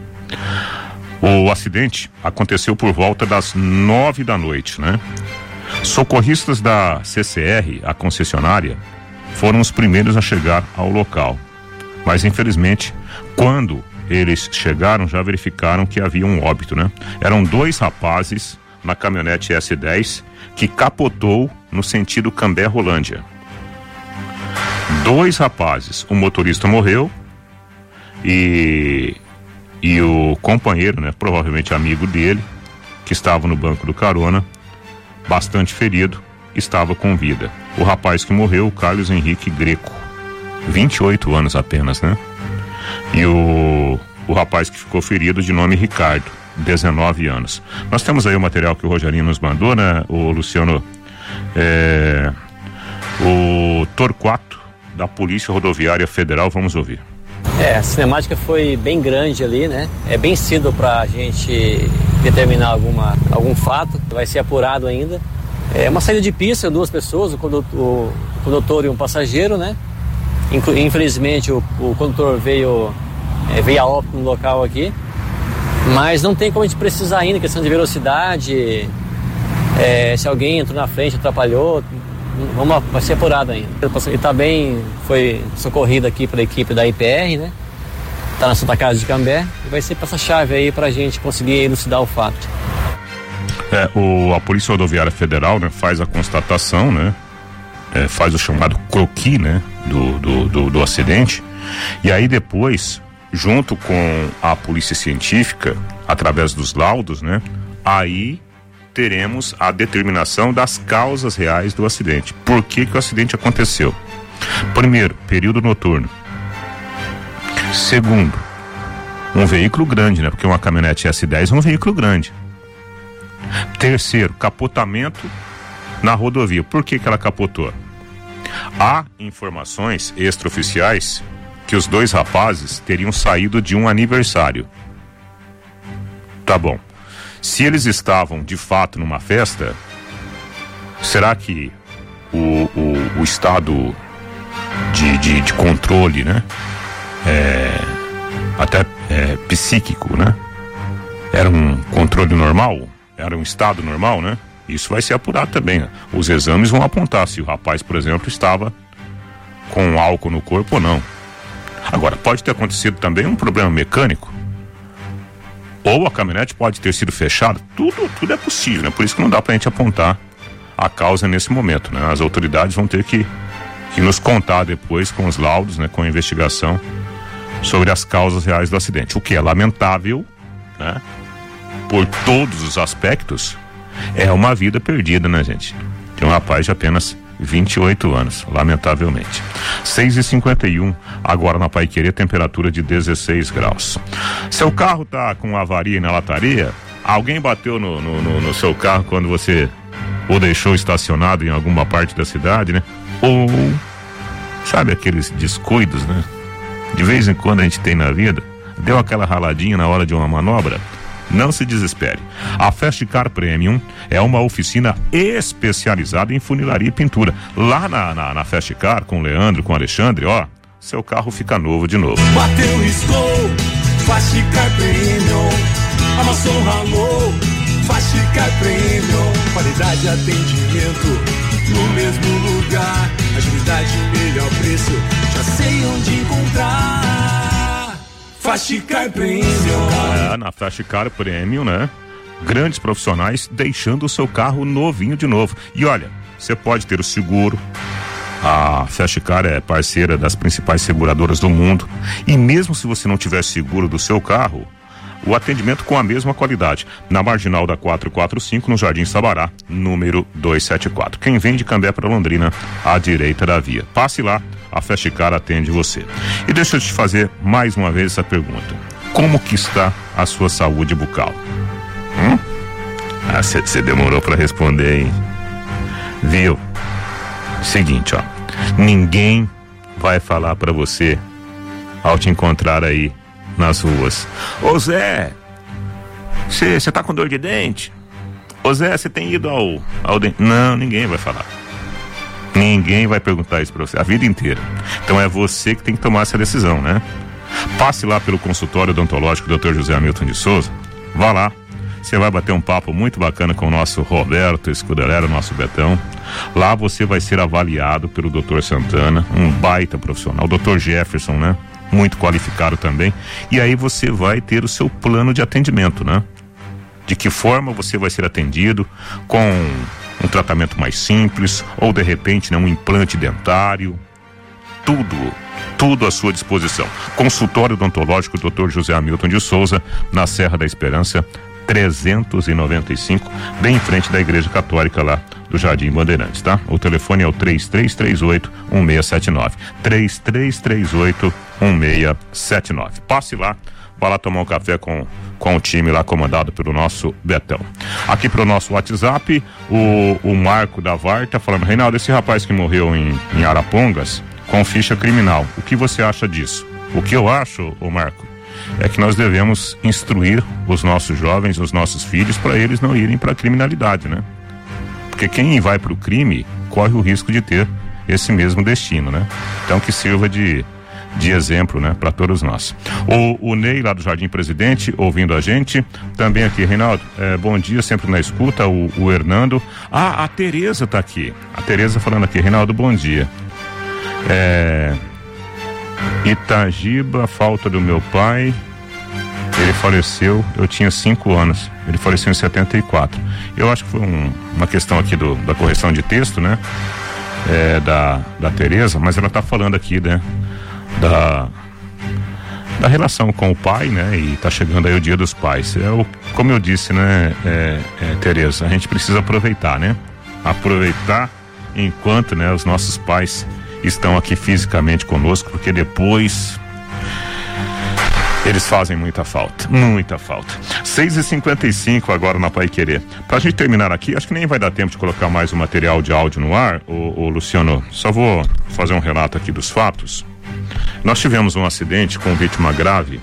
O acidente aconteceu por volta das nove da noite, né? Socorristas da C C R, a concessionária, foram os primeiros a chegar ao local. Mas infelizmente, quando eles chegaram, já verificaram que havia um óbito, né? Eram dois rapazes na caminhonete S dez que capotou no sentido Cambé-Rolândia. Dois rapazes, o motorista morreu e, e o companheiro, né? Provavelmente amigo dele, que estava no banco do carona, bastante ferido, estava com vida. O rapaz que morreu, o Carlos Henrique Greco, vinte e oito anos apenas, né? E o, o rapaz que ficou ferido, de nome Ricardo, dezenove anos. Nós temos aí o material que o Rogerinho nos mandou, né, o Luciano? É, o Torquato, da Polícia Rodoviária Federal, vamos ouvir. É, a cinemática foi bem grande ali, né? É bem cedo pra gente determinar alguma, algum fato, vai ser apurado ainda. É uma saída de pista, duas pessoas, o condutor, o condutor e um passageiro, né? Infelizmente o, o condutor veio, é, veio a óbito no local aqui, mas não tem como a gente precisar ainda, questão de velocidade, é, se alguém entrou na frente, atrapalhou, vamos, vai ser apurado ainda. Ele está bem, foi socorrido aqui pela equipe da I P R, né? Está na Santa Casa de Cambé e vai ser essa-chave aí para a gente conseguir elucidar o fato. É, o, a Polícia Rodoviária Federal, né, faz a constatação, né? É, faz o chamado croquis, né, do, do, do, do acidente, e aí depois, junto com a polícia científica, através dos laudos, né, aí teremos a determinação das causas reais do acidente. Por que que o acidente aconteceu? Primeiro, período noturno. Segundo, um veículo grande, né, porque uma caminhonete S dez é um veículo grande. Terceiro, capotamento na rodovia. Por que que ela capotou? Há informações extraoficiais que os dois rapazes teriam saído de um aniversário. Tá bom. Se eles estavam de fato numa festa, será que o, o, o estado de, de, de controle, né? É, até é, psíquico, né? Era um controle normal? Era um estado normal, né? Isso vai ser apurado também, né? Os exames vão apontar se o rapaz, por exemplo, estava com álcool no corpo ou não. Agora, pode ter acontecido também um problema mecânico, ou a caminhonete pode ter sido fechada. Tudo, tudo é possível, né? Por isso que não dá pra gente apontar a causa nesse momento, né? As autoridades vão ter que, que nos contar depois com os laudos, né? Com a investigação sobre as causas reais do acidente. O que é lamentável, né? Por todos os aspectos, é uma vida perdida, né, gente? De um rapaz de apenas vinte e oito anos, lamentavelmente. seis e cinquenta e um, agora na Paiquerê, temperatura de dezesseis graus. Seu carro tá com avaria na lataria? Alguém bateu no, no, no, no seu carro quando você o deixou estacionado em alguma parte da cidade, né? Ou, sabe aqueles descuidos, né? De vez em quando a gente tem na vida, deu aquela raladinha na hora de uma manobra? Não se desespere. A Fast Car Premium é uma oficina especializada em funilaria e pintura. Lá na, na, na Fast Car, com o Leandro, com o Alexandre, ó, seu carro fica novo de novo. Bateu, riscou, Fast Car Premium. Amassou, ralou, Fast Car Premium. Qualidade e atendimento no mesmo lugar. Agilidade e melhor preço, já sei onde encontrar. Fast Car Premium. É, na Fast Car Premium, né? Grandes profissionais deixando o seu carro novinho de novo. E olha, você pode ter o seguro. A Fast Car é parceira das principais seguradoras do mundo. E mesmo se você não tiver seguro do seu carro, o atendimento com a mesma qualidade. Na Marginal da quatrocentos e quarenta e cinco, no Jardim Sabará, número duzentos e setenta e quatro. Quem vem de Cambé para Londrina, à direita da via. Passe lá, a Fast Car atende você. E deixa eu te fazer mais uma vez essa pergunta. Como que está a sua saúde bucal? Hum? Ah, você demorou para responder, hein? Viu? Seguinte, ó. Ninguém vai falar para você ao te encontrar aí nas ruas: ô Zé, você tá com dor de dente? Ô Zé, você tem ido ao, ao dente? Não, ninguém vai falar. Ninguém vai perguntar isso para você a vida inteira. Então é você que tem que tomar essa decisão, né? Passe lá pelo consultório odontológico doutor José Hamilton de Souza. Vá lá. Você vai bater um papo muito bacana com o nosso Roberto Escudelera, nosso Betão. Lá você vai ser avaliado pelo doutor Santana, um baita profissional. O doutor Jefferson, né? Muito qualificado também. E aí você vai ter o seu plano de atendimento, né? De que forma você vai ser atendido, com um tratamento mais simples, ou de repente, né, um implante dentário. Tudo, tudo à sua disposição. Consultório odontológico doutor José Hamilton de Souza, na Serra da Esperança, trezentos e noventa e cinco, bem em frente da Igreja Católica lá do Jardim Bandeirantes, tá? O telefone é o três três três oito, um seis sete nove. três três três oito, um seis sete nove. Passe lá, vá lá tomar um café com, com o time lá comandado pelo nosso Betão. Aqui pro nosso WhatsApp, o, o Marco da V A R tá falando: Reinaldo, esse rapaz que morreu em, em Arapongas com ficha criminal, o que você acha disso? O que eu acho, ô Marco, é que nós devemos instruir os nossos jovens, os nossos filhos, para eles não irem para a criminalidade, né? Porque quem vai para o crime corre o risco de ter esse mesmo destino, né? Então que sirva de, de exemplo, né? Para todos nós. O, o Ney lá do Jardim Presidente ouvindo a gente, também aqui, Reinaldo, é, bom dia, sempre na escuta, o, o Hernando. Ah, a Tereza tá aqui. A Tereza falando aqui: Reinaldo, bom dia. É... Itagiba, falta do meu pai, ele faleceu, eu tinha cinco anos, ele faleceu em setenta e quatro. Eu acho que foi um, uma questão aqui do, da correção de texto, né? É, da, da Tereza, mas ela tá falando aqui, né? Da, da relação com o pai, né? E tá chegando aí o Dia dos Pais. É o, como eu disse, né, é, é, Tereza, a gente precisa aproveitar, né? Aproveitar enquanto, né, os nossos pais estão aqui fisicamente conosco, porque depois eles fazem muita falta, muita falta. seis e cinquenta e cinco agora na Paiquerê. Pra gente terminar aqui, acho que nem vai dar tempo de colocar mais um material de áudio no ar, ô, ô Luciano, só vou fazer um relato aqui dos fatos. Nós tivemos um acidente com vítima grave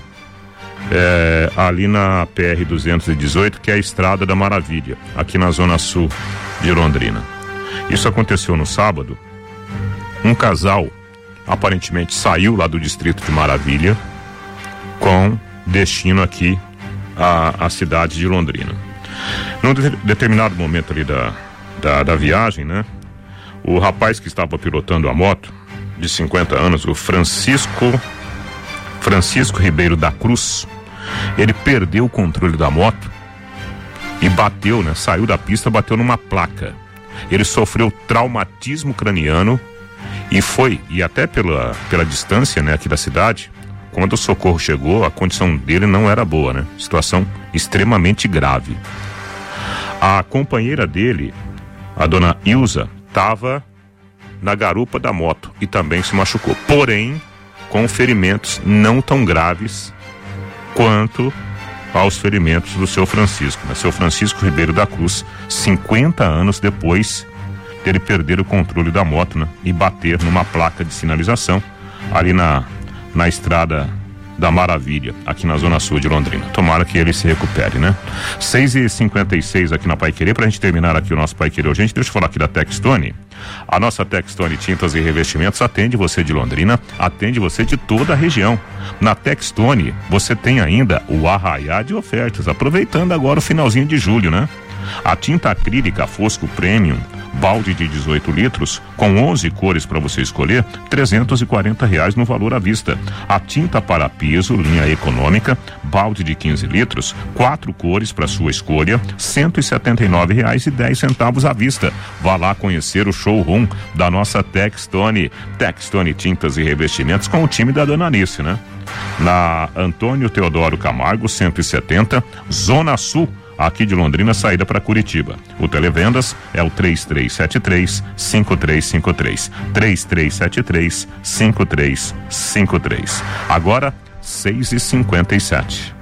é, ali na P R duzentos e dezoito, que é a Estrada da Maravilha, aqui na zona sul de Londrina. Isso aconteceu no sábado. Um casal aparentemente saiu lá do distrito de Maravilha com destino aqui à, à cidade de Londrina. Num de, determinado momento ali da, da, da viagem, né? O rapaz que estava pilotando a moto, de cinquenta anos, o Francisco Francisco Ribeiro da Cruz, ele perdeu o controle da moto e bateu, né? Saiu da pista, bateu numa placa. Ele sofreu traumatismo craniano e foi, e até pela, pela distância, né, aqui da cidade, quando o socorro chegou, a condição dele não era boa, né? Situação extremamente grave. A companheira dele, a dona Ilza, estava na garupa da moto e também se machucou, porém com ferimentos não tão graves quanto aos ferimentos do seu Francisco, né? Seu Francisco Ribeiro da Cruz, cinquenta anos depois dele perder o controle da moto, né? E bater numa placa de sinalização ali na, na Estrada da Maravilha, aqui na zona sul de Londrina. Tomara que ele se recupere, né? seis e cinquenta e seis aqui na Paiquerê. Pra gente terminar aqui o nosso Paiquerê urgente, deixa eu falar aqui da Textone. A nossa Textone Tintas e Revestimentos atende você de Londrina, atende você de toda a região. Na Textone você tem ainda o arraiá de ofertas, aproveitando agora o finalzinho de julho, né? A tinta acrílica Fosco Premium, balde de dezoito litros, com onze cores para você escolher, trezentos e quarenta reais no valor à vista. A tinta para piso, linha econômica, balde de quinze litros, quatro cores para sua escolha, cento e setenta e nove reais e dez centavos à vista. Vá lá conhecer o showroom da nossa Textone. Textone Tintas e Revestimentos, com o time da Dona Alice, né? Na Antônio Teodoro Camargo, cento e setenta, Zona Sul, aqui de Londrina, saída para Curitiba. O televendas é o três três sete três, cinco três cinco três. três três sete três, cinco três cinco três. Agora, seis e cinquenta e sete.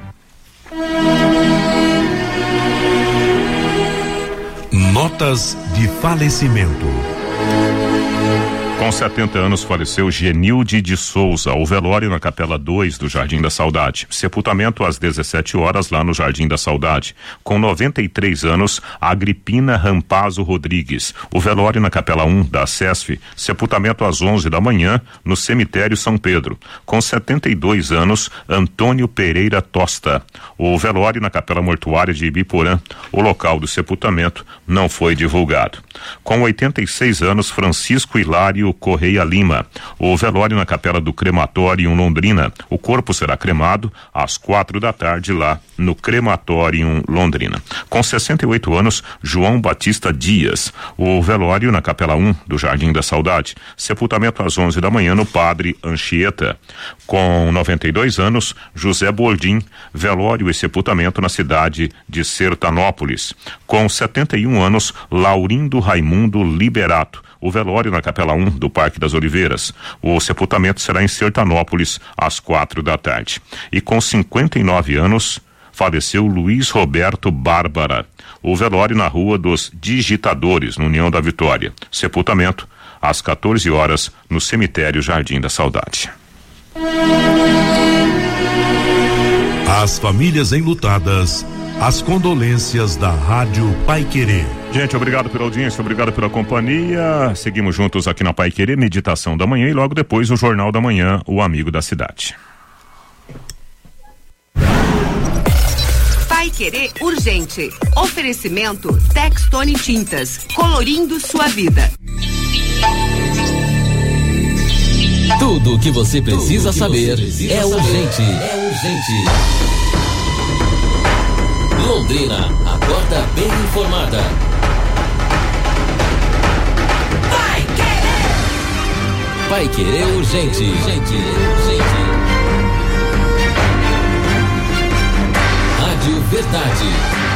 Notas de falecimento. Com setenta anos faleceu Genilde de Souza. O velório na Capela dois do Jardim da Saudade. Sepultamento às dezessete horas lá no Jardim da Saudade. Com noventa e três anos, Agripina Rampazzo Rodrigues. O velório na Capela um da SESF. Sepultamento às onze da manhã no Cemitério São Pedro. Com setenta e dois anos, Antônio Pereira Tosta. O velório na Capela Mortuária de Ibiporã. O local do sepultamento não foi divulgado. Com oitenta e seis anos, Francisco Hilário Correia Lima. O velório na Capela do Crematório em Londrina. O corpo será cremado às quatro da tarde lá no Crematório Londrina. Com sessenta e oito anos, João Batista Dias. O velório na Capela um do Jardim da Saudade. Sepultamento às onze da manhã no Padre Anchieta. Com noventa e dois anos, José Bordim. Velório e sepultamento na cidade de Sertanópolis. Com setenta e um anos, Laurindo Raimundo Liberato. O velório na Capela um do Parque das Oliveiras. O sepultamento será em Sertanópolis às quatro da tarde. E com cinquenta e nove anos, faleceu Luiz Roberto Bárbara. O velório na Rua dos Digitadores, no União da Vitória. Sepultamento às quatorze horas no Cemitério Jardim da Saudade. As famílias enlutadas, as condolências da Rádio Paiquerê. Gente, obrigado pela audiência, obrigado pela companhia. Seguimos juntos aqui na Paiquerê, meditação da manhã e logo depois o Jornal da Manhã, o Amigo da Cidade. Paiquerê Urgente. Oferecimento Textone Tintas, colorindo sua vida. Tudo o que você precisa saber é urgente. É urgente. Londrina, acorda bem informada. Vai querer! Vai querer urgente. Urgente, urgente. Rádio Verdade.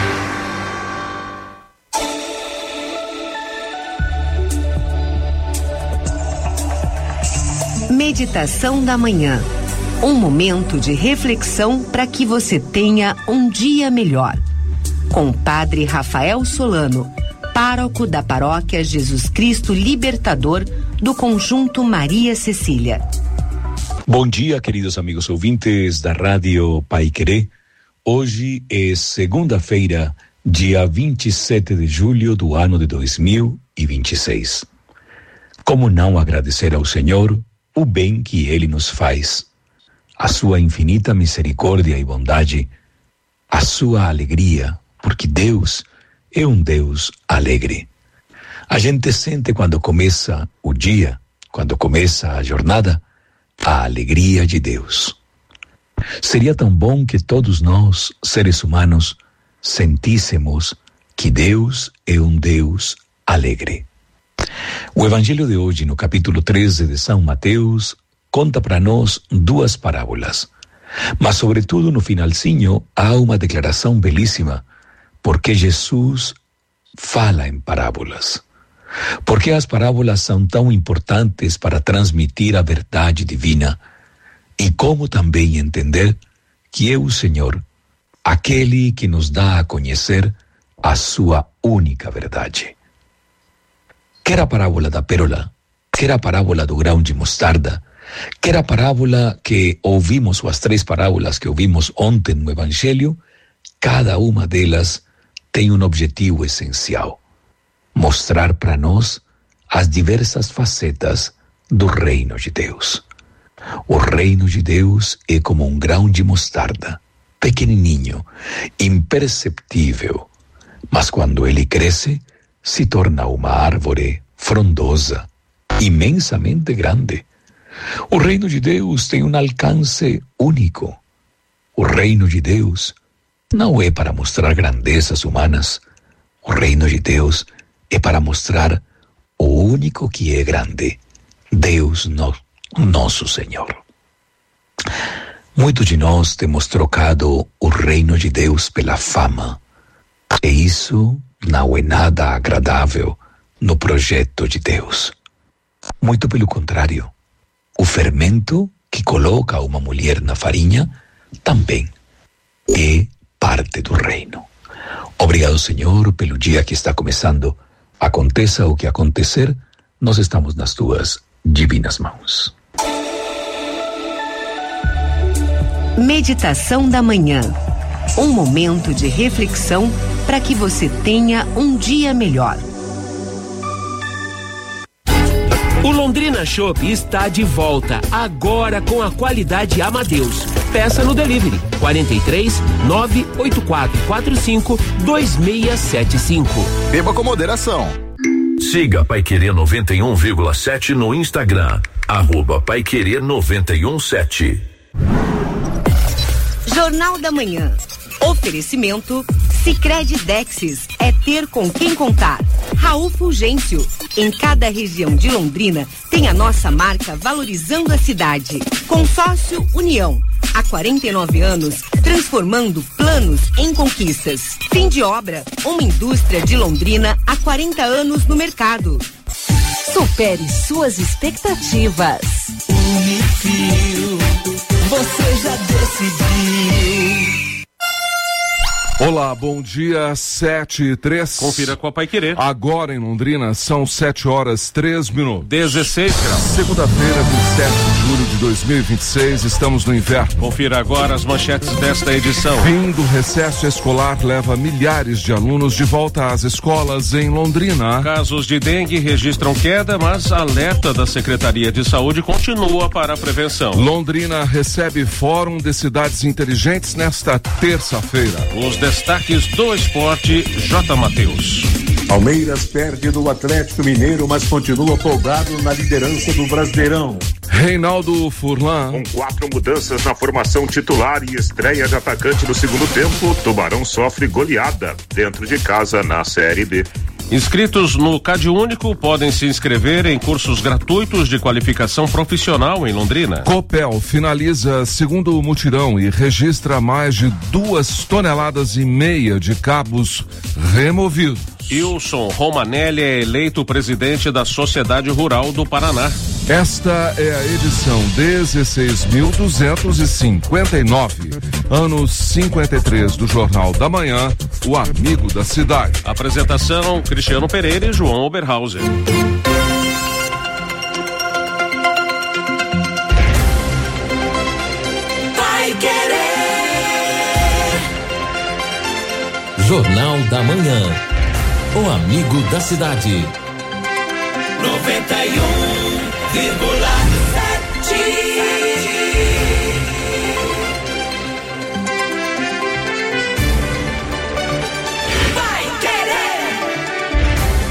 Meditação da manhã. Um momento de reflexão para que você tenha um dia melhor. Com o Padre Rafael Solano, pároco da Paróquia Jesus Cristo Libertador do Conjunto Maria Cecília. Bom dia, queridos amigos ouvintes da Rádio Paiquerê. Hoje é segunda-feira, dia vinte e sete de julho do ano de dois mil e vinte e seis. Como não agradecer ao Senhor o bem que Ele nos faz, a sua infinita misericórdia e bondade, a sua alegria, porque Deus é um Deus alegre. A gente sente quando começa o dia, quando começa a jornada, a alegria de Deus. Seria tão bom que todos nós, seres humanos, sentíssemos que Deus é um Deus alegre. O Evangelho de hoje, no capítulo treze de São Mateus, conta para nós duas parábolas. Mas, sobretudo, no finalzinho, há uma declaração belíssima, porque Jesus fala em parábolas. Porque as parábolas são tão importantes para transmitir a verdade divina e como também entender que é o Senhor, aquele que nos dá a conhecer a sua única verdade. Quer a parábola da pérola, quer a parábola do grão de mostarda, quer a parábola que ouvimos, ou as três parábolas que ouvimos ontem no Evangelho, cada uma delas tem um objetivo essencial: mostrar para nós as diversas facetas do reino de Deus. O reino de Deus é como um grão de mostarda, pequenininho, imperceptível, mas quando ele cresce, se torna uma árvore frondosa, imensamente grande. O reino de Deus tem um alcance único. O reino de Deus não é para mostrar grandezas humanas. O reino de Deus é para mostrar o único que é grande, Deus, no, nosso Senhor. Muitos de nós temos trocado o reino de Deus pela fama, e isso não é nada agradável no projeto de Deus. Muito pelo contrário, o fermento que coloca uma mulher na farinha também é parte do reino. Obrigado, Senhor, pelo dia que está começando. Aconteça o que acontecer, nós estamos nas tuas divinas mãos. Meditação da manhã. Um momento de reflexão para que você tenha um dia melhor. O Londrina Shop está de volta, agora com a qualidade Amadeus. Peça no delivery quarenta e três, nove oito quatro quatro cinco, dois seis sete cinco. Beba com moderação. Siga Paiquerê noventa e um vírgula sete no Instagram, arroba Paiquerê noventa e um sete. Jornal da Manhã. Oferecimento Sicredi Dexis, é ter com quem contar. Raul Fulgêncio, em cada região de Londrina tem a nossa marca valorizando a cidade. Consórcio União, há quarenta e nove anos transformando planos em conquistas. Fim de obra, uma indústria de Londrina há quarenta anos no mercado. Supere suas expectativas. Unifil, você já decidiu. Olá, bom dia, sete e três. Confira com a Paiquerê. Agora em Londrina são sete horas três minutos. dezesseis graus. Segunda-feira, vinte e sete de julho de dois mil e vinte e seis, estamos no inverno. Confira agora as manchetes desta edição. Fim do recesso escolar leva milhares de alunos de volta às escolas em Londrina. Casos de dengue registram queda, mas alerta da Secretaria de Saúde continua para a prevenção. Londrina recebe Fórum de Cidades Inteligentes nesta terça-feira. Os destaques do esporte, J. Matheus. Palmeiras perde do Atlético Mineiro, mas continua folgado na liderança do Brasileirão. Reinaldo Furlan. Com quatro mudanças na formação titular e estreia de atacante no segundo tempo, Tubarão sofre goleada dentro de casa na Série B. Inscritos no CadÚnico podem se inscrever em cursos gratuitos de qualificação profissional em Londrina. Copel finaliza segundo mutirão e registra mais de duas toneladas e meia de cabos removidos. Wilson Romanelli é eleito presidente da Sociedade Rural do Paraná. Esta é a edição dezesseis mil duzentos e cinquenta e nove, anos cinquenta e três do Jornal da Manhã, o amigo da cidade. Apresentação: Cristiano Pereira e João Oberhauser. Jornal da Manhã, o amigo da cidade. noventa e um vírgula sete. Vai querer.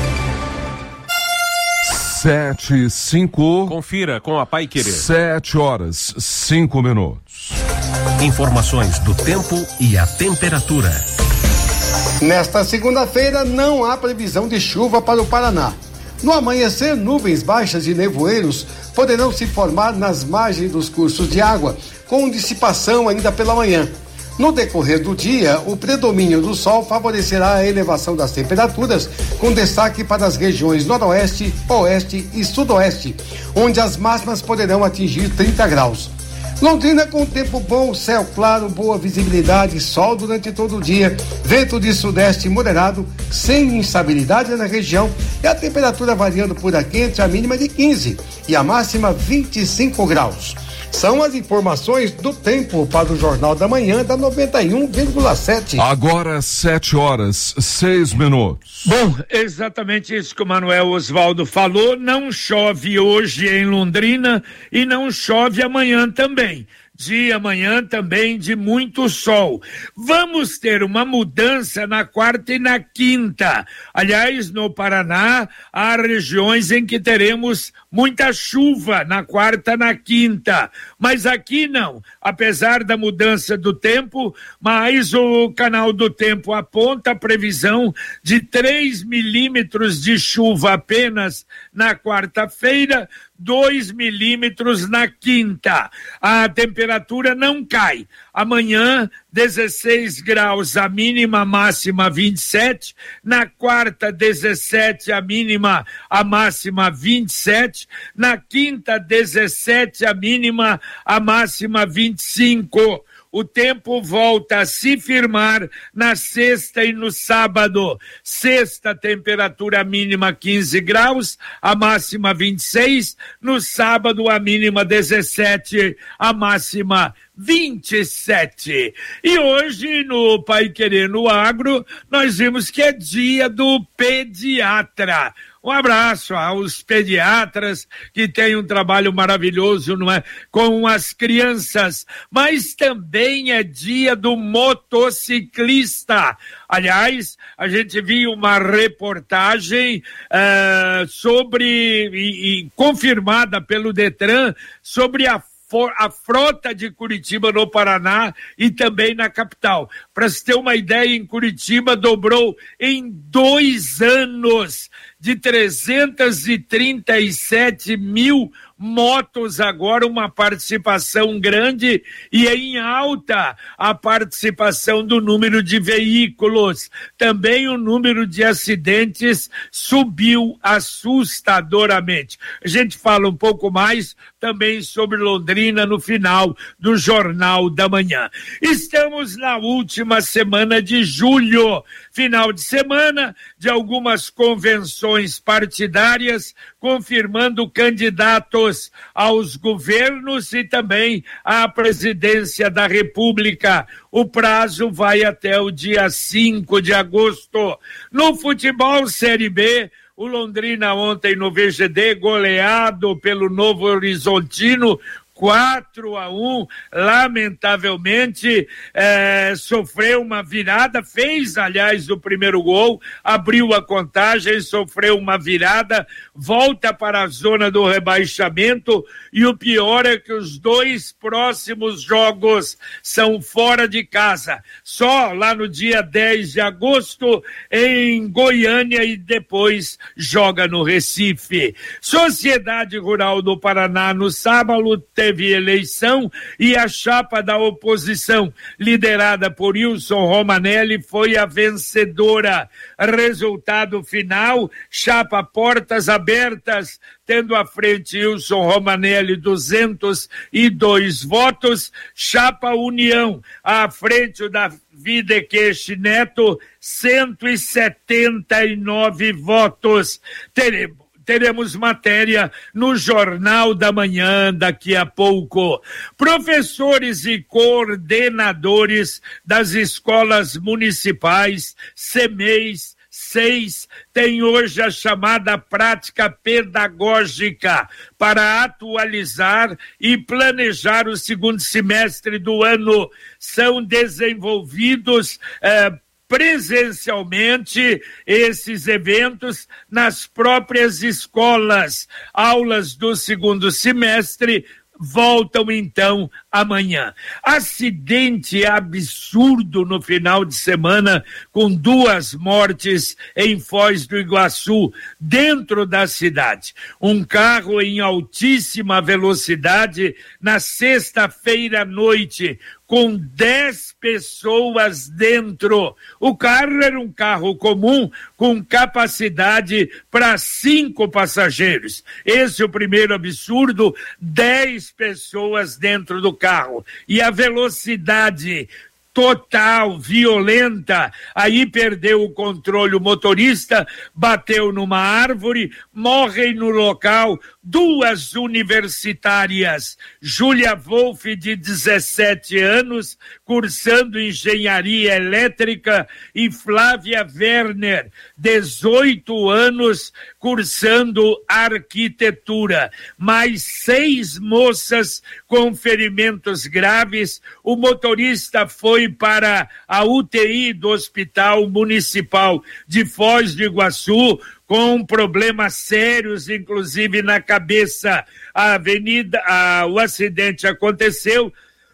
Sete, cinco. Confira com a Paiquerê. Sete horas, cinco minutos. Informações do tempo e a temperatura. Nesta segunda-feira não há previsão de chuva para o Paraná. No amanhecer, nuvens baixas e nevoeiros poderão se formar nas margens dos cursos de água, com dissipação ainda pela manhã. No decorrer do dia, o predomínio do sol favorecerá a elevação das temperaturas, com destaque para as regiões noroeste, oeste e sudoeste, onde as máximas poderão atingir trinta graus. Londrina com tempo bom, céu claro, boa visibilidade, sol durante todo o dia, vento de sudeste moderado, sem instabilidade na região e a temperatura variando por aqui entre a mínima de quinze e a máxima vinte e cinco graus. São as informações do tempo para o Jornal da Manhã da noventa e um vírgula sete. Agora sete horas, seis minutos. Bom, exatamente isso que o Manuel Osvaldo falou, não chove hoje em Londrina e não chove amanhã também. Dia amanhã também de muito sol. Vamos ter uma mudança na quarta e na quinta. Aliás, no Paraná, há regiões em que teremos muita chuva na quarta e na quinta. Mas aqui não. Apesar da mudança do tempo, mas o canal do tempo aponta a previsão de três milímetros de chuva apenas na quarta-feira, dois milímetros na quinta. A temperatura não cai. Amanhã, dezesseis graus, a mínima, a máxima vinte e sete. Na quarta, dezessete, a mínima, a máxima vinte e sete. Na quinta, dezessete, a mínima, a máxima vinte e cinco. o tempo volta a se firmar na sexta e no sábado. Sexta, temperatura mínima quinze graus, a máxima vinte e seis. No sábado, a mínima dezessete, a máxima vinte e sete. E hoje, no Pai Querer no Agro, nós vimos que é dia do pediatra. Um abraço aos pediatras que têm um trabalho maravilhoso, não é? Com as crianças, mas também é dia do motociclista. Aliás, a gente viu uma reportagem uh, sobre, e, e confirmada pelo Detran, sobre a a frota de Curitiba no Paraná e também na capital. Para se ter uma ideia, em Curitiba dobrou em dois anos, de trezentos e trinta e sete mil motos, agora uma participação grande, e em alta a participação do número de veículos. Também o número de acidentes subiu assustadoramente. A gente fala um pouco mais também sobre Londrina no final do Jornal da Manhã. Estamos na última semana de julho, final de semana de algumas convenções partidárias, confirmando candidatos aos governos e também à presidência da República. O prazo vai até o dia cinco de agosto. No futebol Série B, o Londrina ontem no V G D, goleado pelo Novo Horizontino, quatro a um, lamentavelmente é, sofreu uma virada, fez aliás o primeiro gol, abriu a contagem, sofreu uma virada, volta para a zona do rebaixamento, e o pior é que os dois próximos jogos são fora de casa, só lá no dia dez de agosto em Goiânia, e depois joga no Recife. Sociedade Rural do Paraná no sábado teve eleição, e a chapa da oposição, liderada por Wilson Romanelli, foi a vencedora. Resultado final, chapa portas abertas, tendo à frente Wilson Romanelli duzentos e dois votos, chapa União à frente da Videqueixe Neto cento e setenta e nove votos. Teremos Teremos matéria no Jornal da Manhã daqui a pouco. Professores e coordenadores das escolas municipais, SEMEIs, seis, têm hoje a chamada prática pedagógica para atualizar e planejar o segundo semestre do ano. São desenvolvidos eh, presencialmente esses eventos nas próprias escolas. Aulas do segundo semestre voltam então amanhã. Acidente absurdo no final de semana, com duas mortes em Foz do Iguaçu, dentro da cidade. Um carro em altíssima velocidade na sexta-feira à noite, com dez pessoas dentro. O carro era um carro comum com capacidade para cinco passageiros. Esse é o primeiro absurdo, dez pessoas dentro do carro. E a velocidade total, violenta, aí perdeu o controle o motorista, bateu numa árvore, morrem no local duas universitárias, Júlia Wolff, de dezessete anos, cursando engenharia elétrica, e Flávia Werner, dezoito anos, cursando arquitetura. Mais seis moças com ferimentos graves. O motorista foi para a U T I do Hospital Municipal de Foz do Iguaçu, com problemas sérios, inclusive na cabeça. A avenida, a, o acidente aconteceu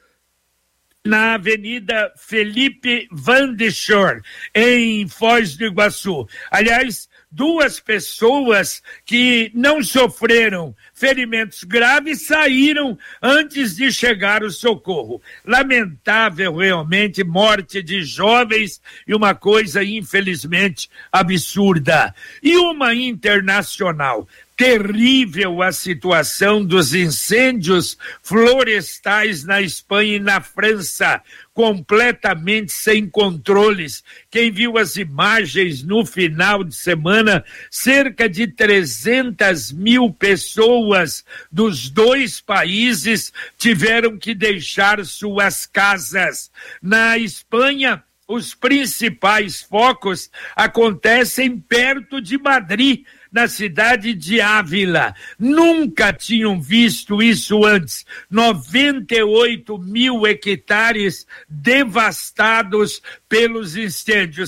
na Avenida Felipe Van de Schor, em Foz do Iguaçu. Aliás, duas pessoas que não sofreram ferimentos graves saíram antes de chegar o socorro. Lamentável realmente, morte de jovens e uma coisa infelizmente absurda. E uma internacional. Terrível a situação dos incêndios florestais na Espanha e na França, completamente sem controles. Quem viu as imagens no final de semana, cerca de trezentas mil pessoas dos dois países tiveram que deixar suas casas. Na Espanha, os principais focos acontecem perto de Madrid, na cidade de Ávila. Nunca tinham visto isso antes. noventa e oito mil hectares devastados pelos incêndios.